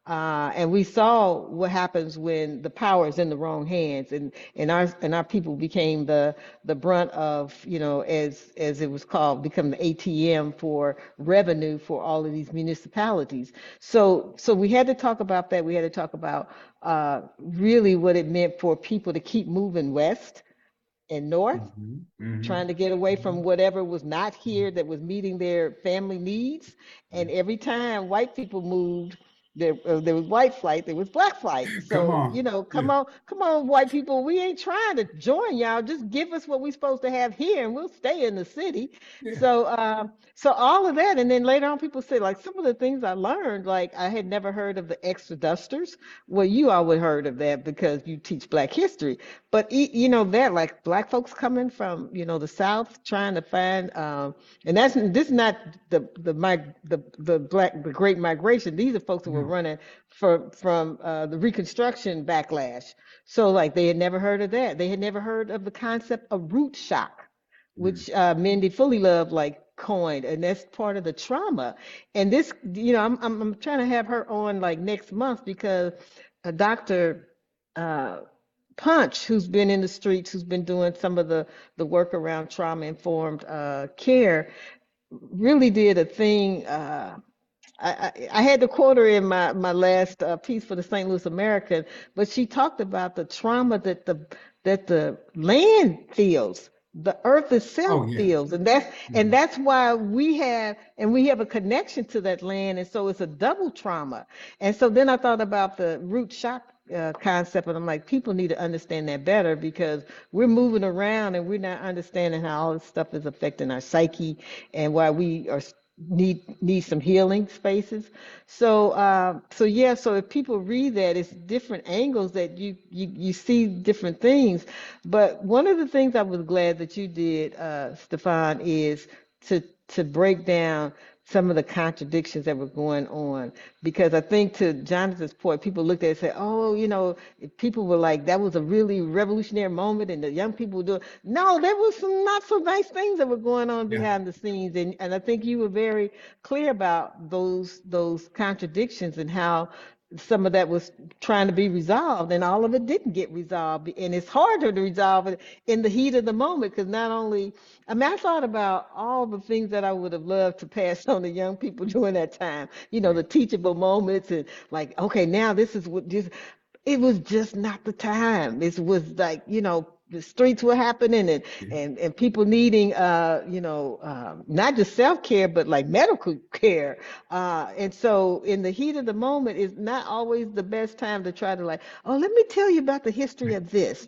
Uh, and we saw what happens when the power is in the wrong hands, and, and our and our people became the the brunt of, you know, as as it was called, become the A T M for revenue for all of these municipalities. So so we had to talk about that. We had to talk about uh, really what it meant for people to keep moving west and north, Mhm. Mhm. trying to get away from whatever was not here that was meeting their family needs. And every time white people moved, there uh, there was white flight, there was black flight. Come So, you on. know, Yeah. come on, come on, white people, we ain't trying to join y'all. Just give us what we're supposed to have here, and we'll stay in the city. Yeah. So, um, so all of that, and then later on, people say like some of the things I learned, like I had never heard of the exodusters. Well, you all would heard of that because you teach Black history. But e- you know that, like black folks coming from, you know, the South trying to find, um, and that's this is not the the mig the the black the Great Migration. These are folks that were No. running for from uh, the Reconstruction backlash. So like they had never heard of that. They had never heard of the concept of root shock, Mm. which uh, Mindy Fully Love like coined, and that's part of the trauma. And this, you know, I'm I'm, I'm trying to have her on like next month because a doctor. Uh, Punch, who's been in the streets, who's been doing some of the the work around trauma informed uh, care, really did a thing. Uh, I, I, I had to quote her in my my last uh, piece for the Saint Louis American, but she talked about the trauma that the that the land feels, the earth itself Oh yeah. feels, and that's and Mhm. that's why we have and we have a connection to that land, and so it's a double trauma. And so then I thought about the root shock uh, concept, and I'm like, people need to understand that better because we're moving around and we're not understanding how all this stuff is affecting our psyche and why we are need need some healing spaces. So uh, so yeah, so if people read that, it's different angles that you you you see different things. But one of the things I was glad that you did, uh, Stefan, is to to break down some of the contradictions that were going on. Because I think to Jonathan's point, people looked at it and said, oh, you know, people were like, that was a really revolutionary moment and the young people were doing. No, there was some not so nice things that were going on Yeah. behind the scenes. And, and I think you were very clear about those those contradictions and how some of that was trying to be resolved and all of it didn't get resolved. And it's harder to resolve it in the heat of the moment because not only, I mean, I thought about all the things that I would have loved to pass on to young people during that time, you know, Right. the teachable moments and like, okay, now this is what this, it was just not the time. It was like, you know, the streets were happening and Yeah. and, and people needing, uh, you know, um, not just self-care, but like medical care. Uh, and so in the heat of the moment is not always the best time to try to like, oh, let me tell you about the history of this.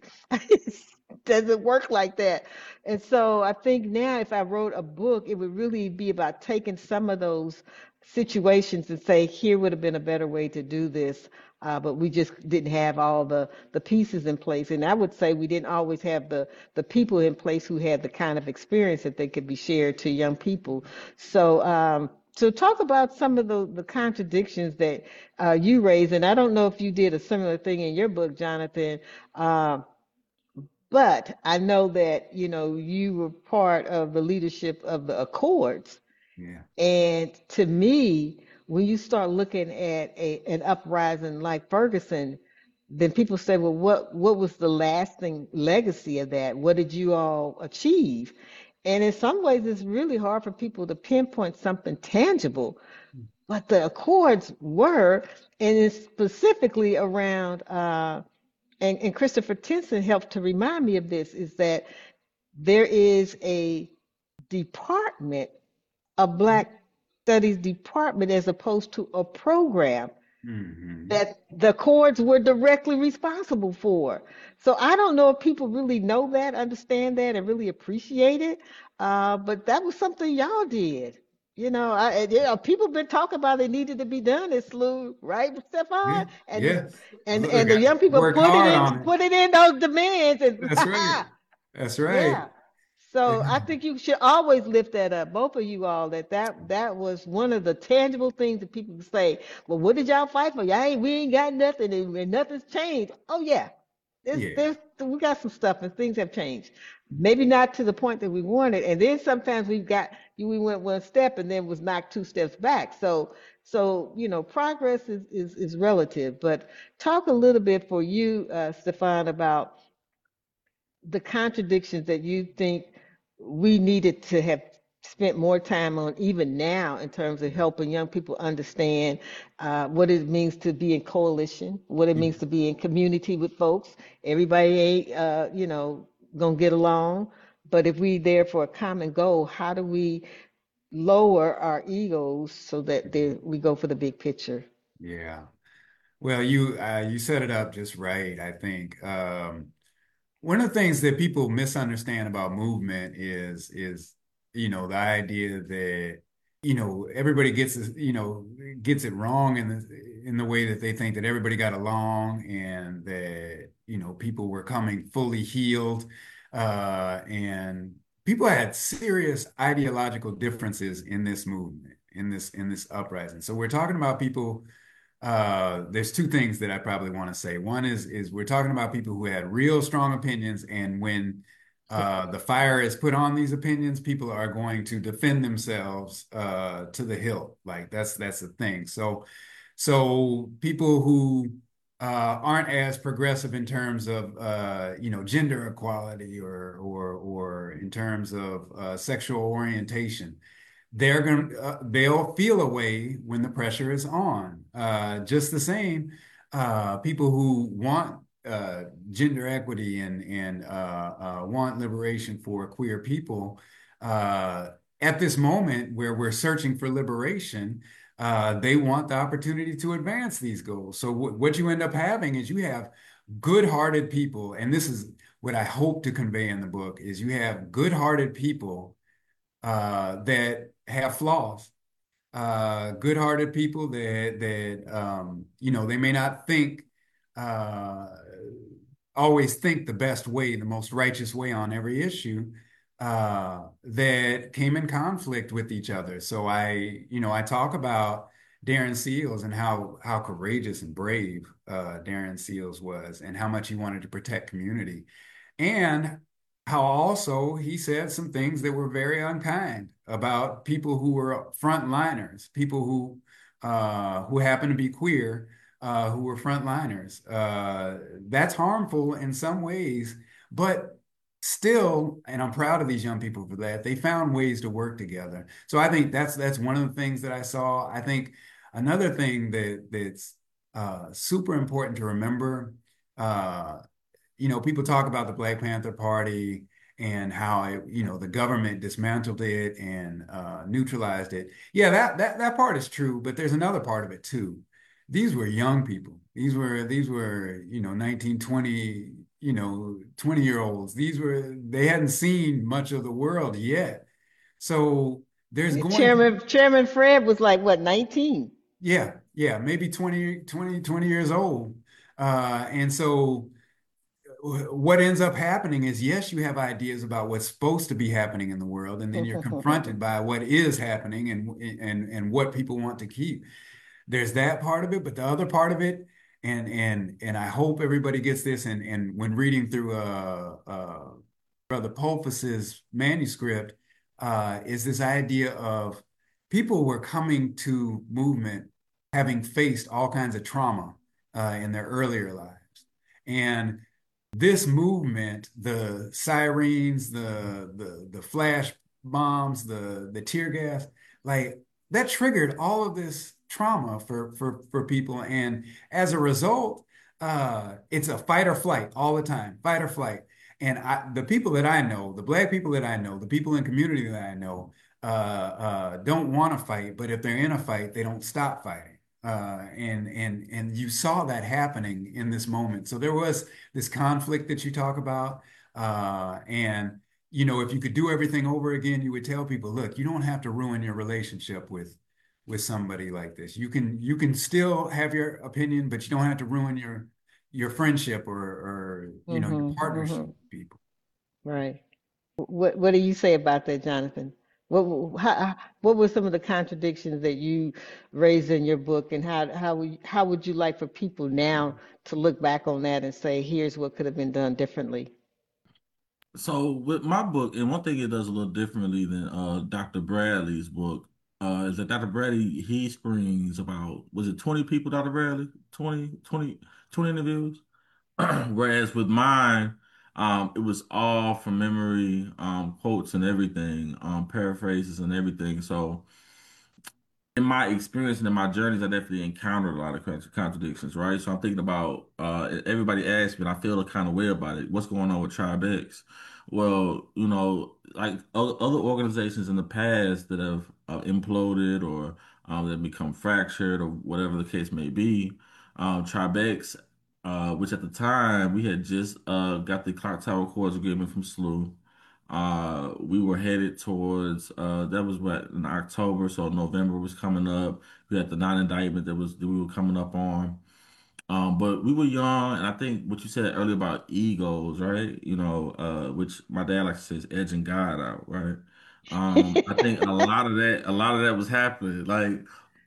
Doesn't work like that. And so I think now if I wrote a book, it would really be about taking some of those situations and say, here would have been a better way to do this. Uh, but we just didn't have all the, the pieces in place. And I would say we didn't always have the, the people in place who had the kind of experience that they could be shared to young people. So, um, so talk about some of the, the contradictions that uh, you raised. And I don't know if you did a similar thing in your book, Jonathan, uh, but I know that, you know, you were part of the leadership of the Accords. Yeah. And to me, when you start looking at a, an uprising like Ferguson, then people say, well, what, what was the lasting legacy of that? What did you all achieve? And in some ways, it's really hard for people to pinpoint something tangible, but the Accords were, and it's specifically around, uh, and, and Christopher Tinson helped to remind me of this, is that there is a department, a Black Studies department, as opposed to a program Hmm. that the Accords were directly responsible for. So I don't know if people really know that, understand that, and really appreciate it. Uh, but that was something y'all did. You know, I, and, you know, people been talking about it needed to be done. It's slew, right, Yeah. Stefan? And Yeah. and Look, and the I young people worked put it hard in, on it. put it in those demands, and That's right. That's right. yeah. So I think you should always lift that up, both of you all, that that that was one of the tangible things that people say, well, what did y'all fight for? Y'all ain't, we ain't got nothing and, and nothing's changed. Oh yeah, There's, Yeah. there's, we got some stuff and things have changed. Maybe not to the point that we wanted. And then sometimes we've got, we went one step and then was knocked two steps back. So, so, you know, progress is, is, is relative. But talk a little bit for you, uh, Stefan, about the contradictions that you think we needed to have spent more time on even now in terms of helping young people understand uh, what it means to be in coalition, what it means to be in community with folks. Everybody ain't, uh, you know, gonna get along, but if we there for a common goal, how do we lower our egos so that they, we go for the big picture? Yeah. Well, you uh, you set it up just right, I think. Um, one of the things that people misunderstand about movement is is you know the idea that you know everybody gets this, you know gets it wrong in the in the way that they think that everybody got along and that you know people were coming fully healed uh, and people had serious ideological differences in this movement in this in this uprising. So we're talking about people uh, there's two things that I probably want to say. One is is we're talking about people who had real strong opinions, and when uh, the fire is put on these opinions, people are going to defend themselves uh, to the hilt. Like that's that's the thing. So so people who uh, aren't as progressive in terms of uh, you know gender equality or or or in terms of uh, sexual orientation they're going to uh, they'll feel a way when the pressure is on. Uh, just the same, uh, people who want uh, gender equity and and uh, uh, want liberation for queer people uh, at this moment where we're searching for liberation, uh, they want the opportunity to advance these goals. So w what you end up having is you have good-hearted people, and this is what I hope to convey in the book, is you have good-hearted people uh, that have flaws, uh, good-hearted people that that um, you know they may not think uh, always think the best way, the most righteous way on every issue, uh, that came in conflict with each other. So I, you know, I talk about Darren Seals and how how courageous and brave uh, Darren Seals was, and how much he wanted to protect community. And how also he said some things that were very unkind about people who were frontliners, people who uh, who happen to be queer, uh, who were frontliners. Uh, that's harmful in some ways, but still, and I'm proud of these young people for that, they found ways to work together. So I think that's that's one of the things that I saw. I think another thing that that's uh, super important to remember. Uh, you know, people talk about the Black Panther Party and how it, you know, the government dismantled it and uh, neutralized it. Yeah, that that that part is true, but there's another part of it too. These were young people. These were these were, you know, nineteen, twenty, you know, twenty year olds. These were they hadn't seen much of the world yet. So there's going to Chairman Chairman Fred was like what, nineteen? yeah, yeah, maybe twenty, twenty, twenty years old. Uh, and so what ends up happening is, yes, you have ideas about what's supposed to be happening in the world, and then you're confronted by what is happening and and and what people want to keep. There's that part of it, but the other part of it, and and and I hope everybody gets this, and and when reading through uh, uh, Brother Pulfus's manuscript, uh, is this idea of people were coming to movement having faced all kinds of trauma uh, in their earlier lives, and this movement, the sirens, the the the flash bombs, the the tear gas, like that triggered all of this trauma for for for people, and as a result, uh, it's a fight or flight all the time, fight or flight. And I, the people that I know, the Black people that I know, the people in community that I know, uh, uh, don't want to fight, but if they're in a fight, they don't stop fighting. Uh, and and and you saw that happening in this moment. So there was this conflict that you talk about, uh, and you know, if you could do everything over again, you would tell people, look, you don't have to ruin your relationship with with somebody like this. You can you can still have your opinion, but you don't have to ruin your your friendship or or you know your Mm-hmm, partnership mm-hmm. with people. Right. What What do you say about that, Jonathan? What how, what were some of the contradictions that you raised in your book, and how how would how would you like for people now to look back on that and say, here's what could have been done differently? So with my book, and one thing it does a little differently than uh doctor Bradley's book, uh, is that doctor Bradley, he screens about, was it twenty people, doctor Bradley? twenty, twenty, twenty interviews? Whereas with mine, um, it was all from memory, um, quotes and everything, um, paraphrases and everything. So in my experience and in my journeys, I definitely encountered a lot of contra- contradictions, right? So I'm thinking about uh, everybody asked me, and I feel a kind of way about it. What's going on with Tribe X? Well, you know, like o- other organizations in the past that have uh, imploded or um, that have become fractured or whatever the case may be, um, Tribe X, uh, which at the time we had just uh, got the Clock Tower Accords agreement from S L U. Uh, we were headed towards uh, that was what in October, so November was coming up. We had the non-indictment that was that we were coming up on. Um, but we were young, and I think what you said earlier about egos, right? You know, uh, which my dad likes to say is edging God out, right? Um, I think a lot of that, a lot of that was happening. Like,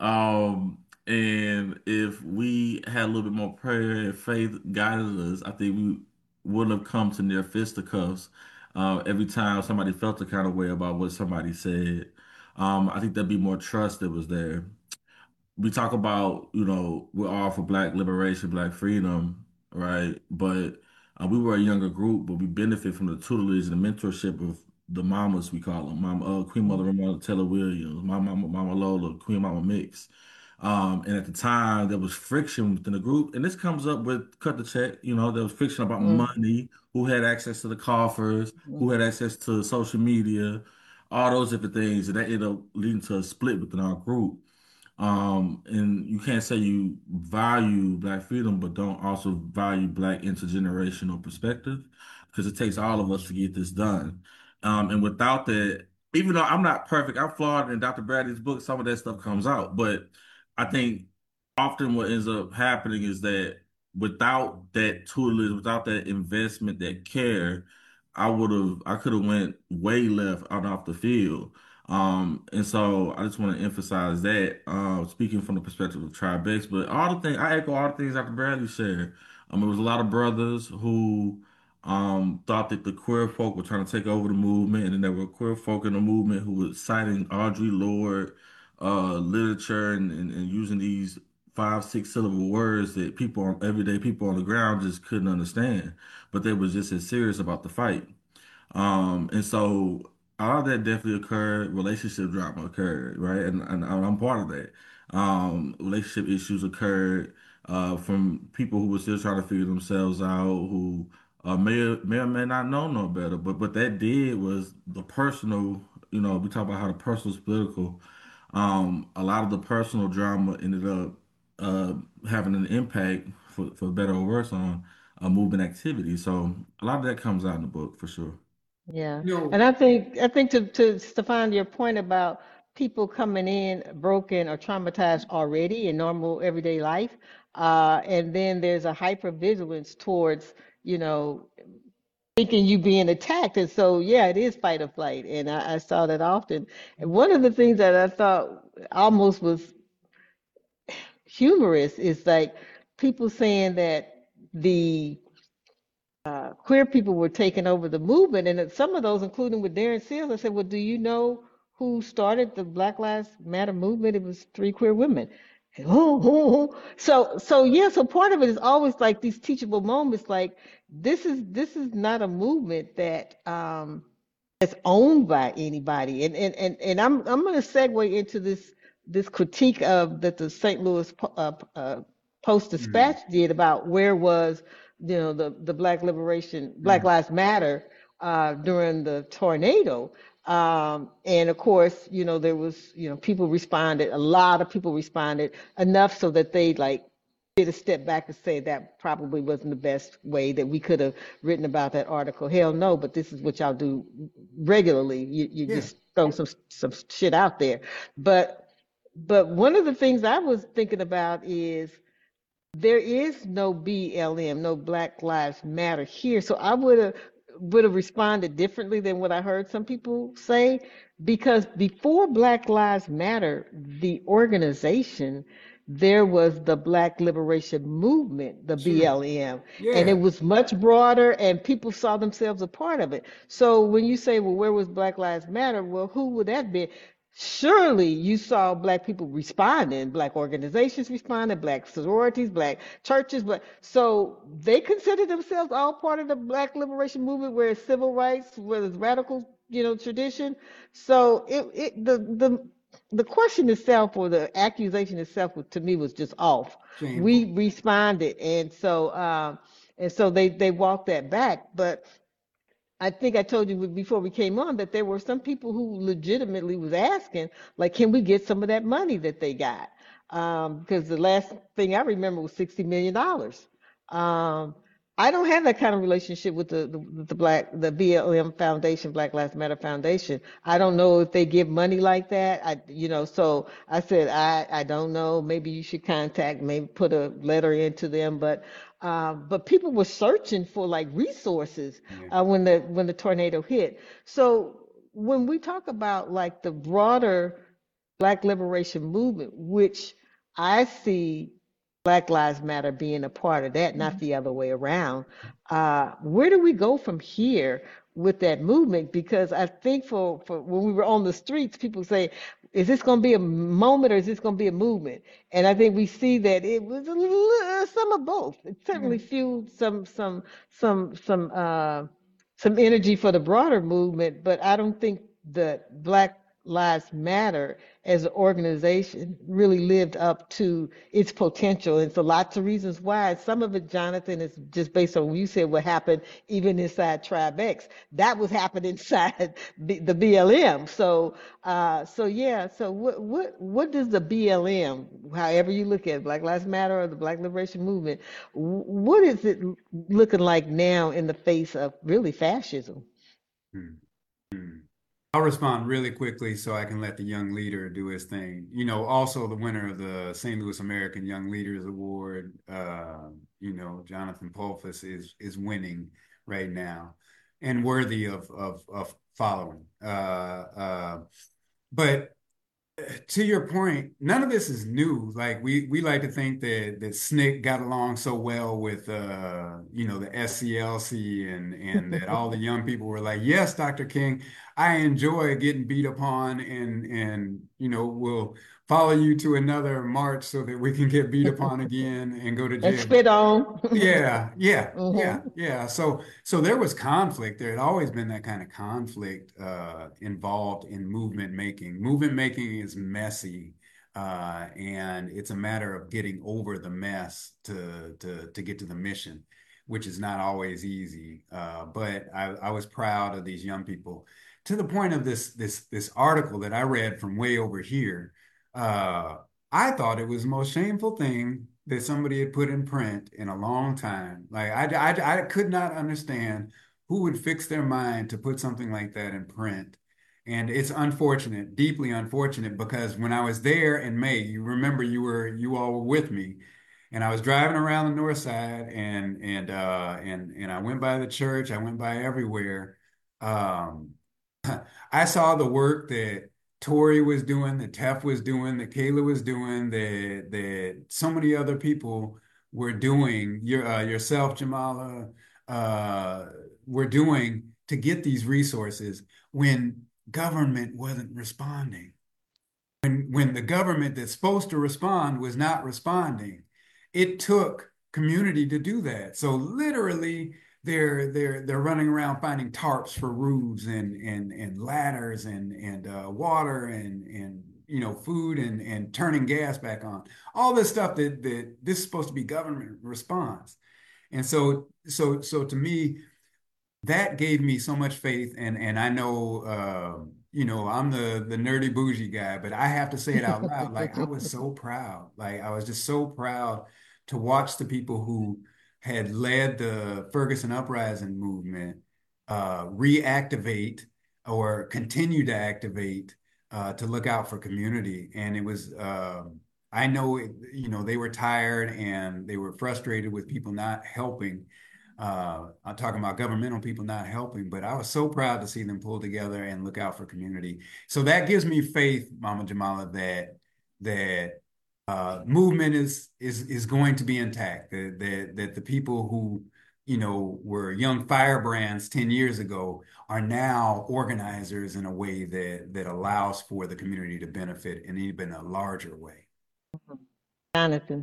um, and if we had a little bit more prayer and faith guided us, I think we wouldn't have come to near fisticuffs uh, every time somebody felt the kind of way about what somebody said. Um, I think there'd be more trust that was there. We talk about, you know, we're all for black liberation, black freedom, right? But uh, we were a younger group, but we benefit from the tutelage and the mentorship of the mamas, we call them, Mama, uh, Queen Mother Ramona Taylor Williams, my mama, Mama Lola, Queen Mama Mix. Um, and at the time, there was friction within the group, and this comes up with cut the check. You know, there was friction about Mm-hmm. money, who had access to the coffers, who had access to social media, all those different things, and that ended up leading to a split within our group. Um, and you can't say you value Black freedom, but don't also value Black intergenerational perspective, because it takes all of us to get this done. Um, and without that, even though I'm not perfect, I'm flawed, in doctor Bradley's book, some of that stuff comes out. But I think often what ends up happening is that without that tutelage, without that investment, that care, I would have, I could have went way left out off the field. Um, and so I just want to emphasize that, uh, speaking from the perspective of Tribe X, but all the things, I echo all the things doctor Bradley shared. Um, there was a lot of brothers who um, thought that the queer folk were trying to take over the movement, and then there were queer folk in the movement who were citing Audre Lorde uh, literature and, and, and using these five, six syllable words that people on everyday people on the ground just couldn't understand, but they was just as serious about the fight. Um, and so all that definitely occurred. Relationship drama occurred, right? And, and I'm part of that. Um, relationship issues occurred uh, from people who were still trying to figure themselves out, who uh, may or, may or may not know no better. But what that did was the personal. You know, we talk about how the personal is political. Um, a lot of the personal drama ended up uh, having an impact, for, for better or worse, on uh, movement activity. So a lot of that comes out in the book for sure. Yeah, You and know, I think I think to to Stefan, your point about people coming in broken or traumatized already in normal everyday life, uh, and then there's a hypervigilance towards, you know, thinking you being attacked, and so yeah, it is fight or flight, and I, I saw that often. And one of the things that I thought almost was humorous is like people saying that the uh, queer people were taking over the movement, and that some of those, including with Darren Seals, I said, "Well, do you know who started the Black Lives Matter movement? It was three queer women." And, oh, oh, oh. So, so yeah. So part of it is always like these teachable moments. Like this is this is not a movement that um, that's owned by anybody. And and and and I'm I'm going to segue into this this critique of that the Saint Louis uh, uh, Post mm, Dispatch did about where was, you know, the the Black Liberation, Black mm, Lives Matter uh, during the tornado. Um, and of course, you know, there was, you know, people responded, a lot of people responded enough so that they like did a step back and say that probably wasn't the best way that we could have written about that article. Hell no, but this is what y'all do regularly. You you yeah, just throw some some shit out there. But but one of the things I was thinking about is there is no B L M, no Black Lives Matter here. So I would have would have responded differently than what I heard some people say, because before Black Lives Matter, the organization, there was the Black Liberation Movement, the Sure. B L M, and it Yeah. was much broader, and people saw themselves a part of it. So when you say, well, where was Black Lives Matter? Well, who would that be? Surely you saw Black people responding, Black organizations responding, Black sororities, Black churches, but so they consider themselves all part of the Black liberation movement, where it's civil rights, where it's radical, you know, tradition. So it, it the the the question itself, or the accusation itself, was- to me, was just off. Shameful. We responded, and so um, and so they they walked that back, but. I think I told you before we came on that there were some people who legitimately was asking, like, can we get some of that money that they got? Um, because the last thing I remember was sixty million dollars. Um, I don't have that kind of relationship with the, the with the Black the B L M Foundation, Black Lives Matter Foundation. I don't know if they give money like that. I you know, so I said I I don't know. Maybe you should contact, maybe put a letter into them, but um, but people were searching for like resources Yeah. uh, when the when the tornado hit. So when we talk about like the broader Black liberation movement, which I see Black Lives Matter being a part of that, not the other way around, uh, where do we go from here with that movement? Because I think for, for when we were on the streets, people say, is this going to be a moment or is this going to be a movement? And I think we see that it was a little, uh, some of both. It Yeah. certainly fueled some some some some uh, some energy for the broader movement, but I don't think that Black Lives Matter as an organization really lived up to its potential. And for lots of reasons why. Some of it, Jonathan, is just based on what you said what happened even inside Tribe X. That was happening inside B- the B L M. So uh, so yeah, so what what what does the B L M, however you look at it, Black Lives Matter or the Black Liberation Movement, wh- what is it looking like now in the face of really fascism? Hmm. Hmm. I'll respond really quickly so I can let the young leader do his thing. You know, also the winner of the Saint Louis American Young Leaders Award, uh, you know, Jonathan Polfus is is winning right now and worthy of of of following. Uh, uh, but to your point, none of this is new. Like we we like to think that that S N C C got along so well with uh you know the S C L C and and that all the young people were like, yes, Doctor King, I enjoy getting beat upon and and you know we'll follow you to another march so that we can get beat upon again and go to And jail. spit on. Yeah, yeah, yeah, Mhm. yeah. So, so there was conflict. There had always been that kind of conflict uh, involved in movement making. Movement making is messy, uh, and it's a matter of getting over the mess to to to get to the mission, which is not always easy. Uh, but I, I was proud of these young people to the point of this this this article that I read from way over here. Uh, I thought it was the most shameful thing that somebody had put in print in a long time. Like I, I, I could not understand who would fix their mind to put something like that in print. And it's unfortunate, deeply unfortunate, because when I was there in May, you remember you were you all were with me, and I was driving around the north side, and and uh, and and I went by the church, I went by everywhere. Um, I saw the work that Tori was doing, that Tef was doing, that Kayla was doing, that that so many other people were doing. Your uh, yourself, Jamala, uh, were doing to get these resources when government wasn't responding. When when the government that's supposed to respond was not responding, it took community to do that. So literally, they're they're they're running around finding tarps for roofs and and and ladders and and uh, water and and you know food and and turning gas back on. All this stuff that that this is supposed to be government response. And so so so to me, that gave me so much faith, and and I know uh, you know I'm the the nerdy bougie guy, but I have to say it out loud. Like I was so proud. Like I was just so proud to watch the people who had led the Ferguson Uprising movement uh, reactivate or continue to activate uh, to look out for community. And it was uh, I know it, you know they were tired and they were frustrated with people not helping. uh, I'm talking about governmental people not helping, but I was so proud to see them pull together and look out for community. So that gives me faith, Mama Jamala, that that uh, movement is is is going to be intact. That that that the people who you know were young firebrands ten years ago are now organizers in a way that that allows for the community to benefit in even a larger way. Jonathan.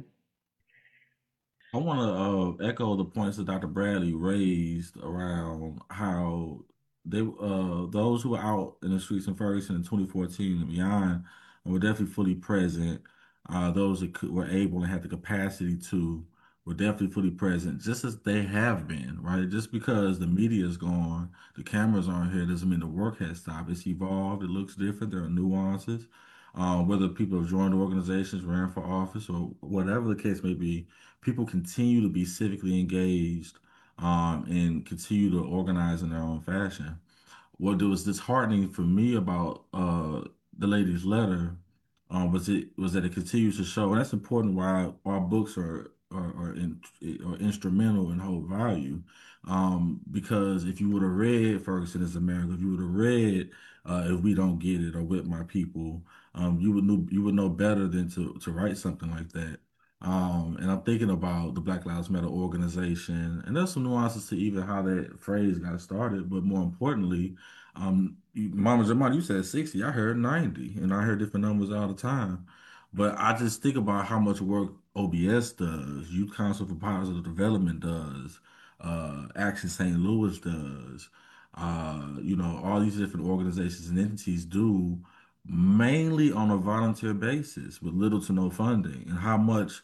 I want to uh, echo the points that Doctor Bradley raised around how they uh, those who were out in the streets in Ferguson in twenty fourteen and beyond were definitely fully present. Uh, those that could, were able and had the capacity to were definitely fully present, just as they have been, right? Just because the media is gone, the cameras aren't here, doesn't mean the work has stopped. It's evolved. It looks different. There are nuances. Uh, whether people have joined organizations, ran for office, or whatever the case may be, people continue to be civically engaged um, and continue to organize in their own fashion. What was disheartening for me about uh, the lady's letter um, was it was that it continues to show, and that's important why our books are are, are, in, are instrumental in whole value. Um, because if you would have read Ferguson is America, if you would have read uh, If We Don't Get It or With My People, um, you would know you would know better than to to write something like that. Um, and I'm thinking about the Black Lives Matter organization, and there's some nuances to even how that phrase got started. But more importantly, um, you- Mama Jamal, you said sixty. I heard ninety, and I heard different numbers all the time. But I just think about how much work O B S does, Youth Council for Positive Development does, uh, Action Saint Louis does. Uh, you know, all these different organizations and entities do mainly on a volunteer basis with little to no funding, and how much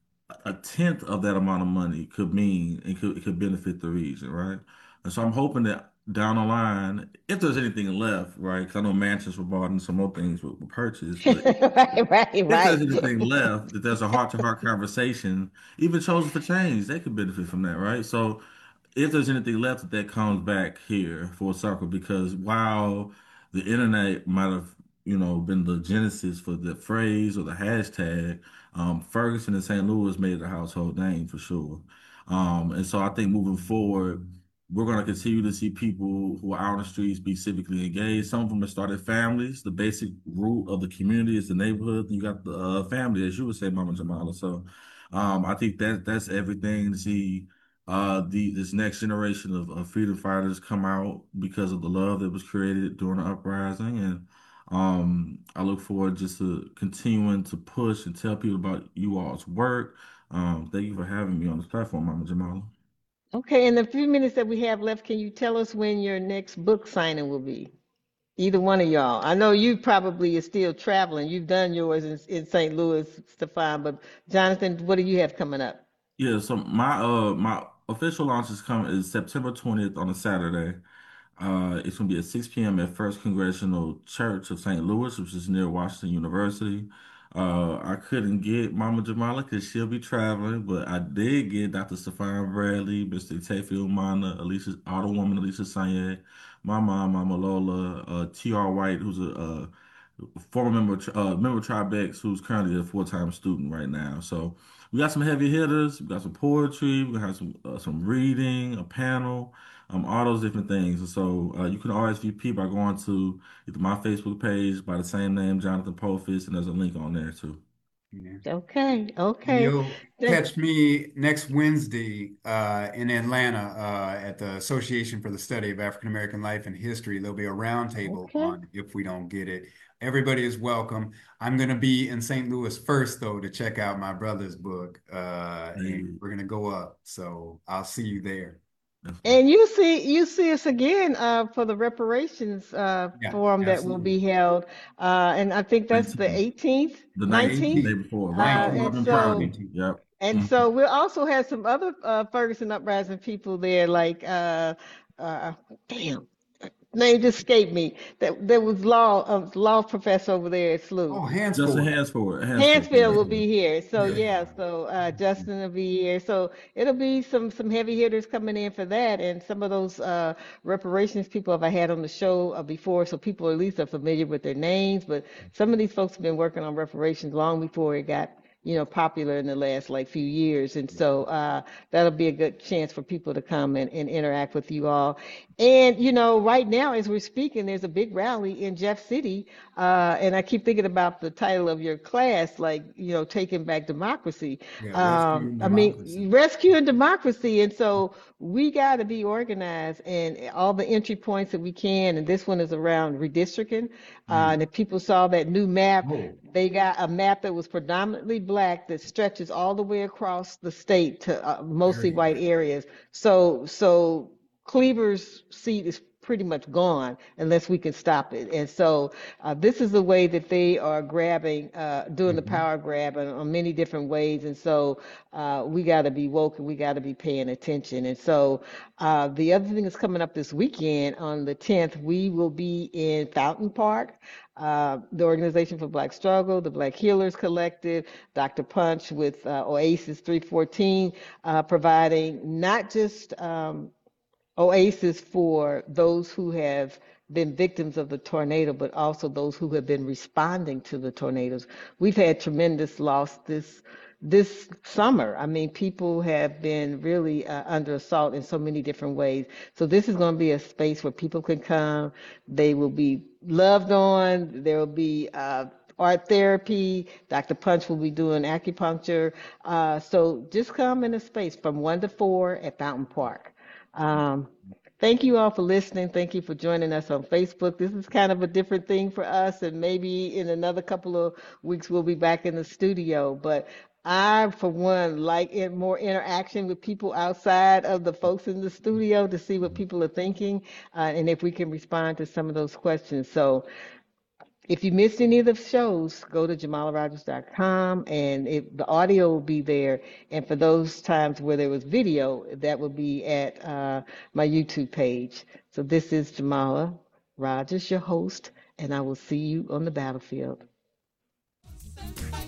a tenth of that amount of money could mean and could, it could benefit the region, right? And so I'm hoping that down the line, if there's anything left, right? Because I know mansions were bought and some more things were, were purchased, but Right, right, if there's right. anything left, that there's a heart-to-heart conversation, even Chosen for Change, they could benefit from that, right? So if there's anything left that, that comes back here full circle, because while the internet might have, you know, been the genesis for the phrase or the hashtag, um, Ferguson and Saint Louis made it a household name for sure. Um, and so I think moving forward, we're going to continue to see people who are out on the streets be civically engaged. Some of them have started families. The basic root of the community is the neighborhood. You got the uh, family, as you would say, Mama Jamala. So um, I think that that's everything to see uh, the this next generation of, of freedom fighters come out because of the love that was created during the uprising. And um, I look forward just to continuing to push and tell people about you all's work. Um, thank you for having me on this platform, Mama Jamala. Okay, in the few minutes that we have left, can you tell us when your next book signing will be? Either one of y'all. I know you probably are still traveling. You've done yours in, in Saint Louis, Stefan, but Jonathan, what do you have coming up? Yeah, so my uh my official launch is coming is September twentieth on a Saturday. Uh, it's gonna be at six p m at First Congressional Church of Saint Louis, which is near Washington University. Uh, I couldn't get Mama Jamala because she'll be traveling, but I did get Doctor Stefan Bradley, Mister Tefi Mana, Alicia, Auto Woman Alicia Sanye, my mom, Mama Lola, uh, T R. White, who's a, uh former member, of uh, member of Tribex, who's currently a full-time student right now. So we got some heavy hitters, we got some poetry, we have some uh, some reading, a panel, um, all those different things. And so uh, you can R S V P by going to either my Facebook page by the same name, Jonathan Pofis, and there's a link on there too. Yeah. Okay, And okay. you'll Th- catch me next Wednesday uh, in Atlanta uh, at the Association for the Study of African American Life and History. There'll be a roundtable Okay. on If We Don't Get It. Everybody is welcome. I'm going to be in Saint Louis first, though, to check out my brother's book, uh, Hey, and we're going to go up. So I'll see you there. that's fine. And you see, you see us again uh, for the reparations uh, Yeah, forum that will absolutely. be held, uh, and I think that's the nineteenth, eighteenth, the nineteenth, the nineteenth. day eighteenth, before, right? Uh, All and love and nineteenth, yeah, property. so, nineteenth. Yep. and Mhm. so we'll also have some other uh, Ferguson Uprising people there, like uh, uh, damn, name just escaped me. That there was law, a law professor over there at S L Oh, U. Justin Hansford. Hansford, Hansford, Hansfield will yeah. be here. So Yeah. yeah, so uh, Justin will be here. So it'll be some some heavy hitters coming in for that, and some of those uh, reparations people have I had on the show uh, before, so people at least are familiar with their names. But some of these folks have been working on reparations long before it got, you know, popular in the last like few years. And so uh, that'll be a good chance for people to come and, and interact with you all. And, you know, right now, as we're speaking, there's a big rally in Jeff City. Uh, and I keep thinking about the title of your class, like, you know, Taking Back Democracy. Yeah, Um, rescuing I democracy. mean, rescuing democracy. And so we got to be organized and all the entry points that we can. And this one is around redistricting. Uh, and if people saw that new map, Oh, they got a map that was predominantly black that stretches all the way across the state to uh, mostly very white good. areas. So, so Cleaver's seat is pretty much gone unless we can stop it. And so uh, this is the way that they are grabbing, uh, doing the Mhm. power grab on, on many different ways. And so uh, we got to be woke and we got to be paying attention. And so uh, the other thing that's coming up this weekend on the tenth, we will be in Fountain Park. Uh, the Organization for Black Struggle, the Black Healers Collective, Doctor Punch with uh, Oasis three fourteen, uh, providing not just um, Oasis for those who have been victims of the tornado, but also those who have been responding to the tornadoes. We've had tremendous loss this this summer. I mean, people have been really uh, under assault in so many different ways. So this is going to be a space where people can come. They will be loved on. There will be uh, art therapy. Doctor Punch will be doing acupuncture. Uh, so just come in a space from one to four at Fountain Park. Um, thank you all for listening. Thank you for joining us on Facebook. This is kind of a different thing for us, and maybe in another couple of weeks we'll be back in the studio. But I, for one, like it, more interaction with people outside of the folks in the studio to see what people are thinking, uh, and if we can respond to some of those questions. So if you missed any of the shows, go to jamala rogers dot com and it, the audio will be there. And for those times where there was video, that will be at uh, my YouTube page. So this is Jamala Rogers, your host, and I will see you on the battlefield. Stand by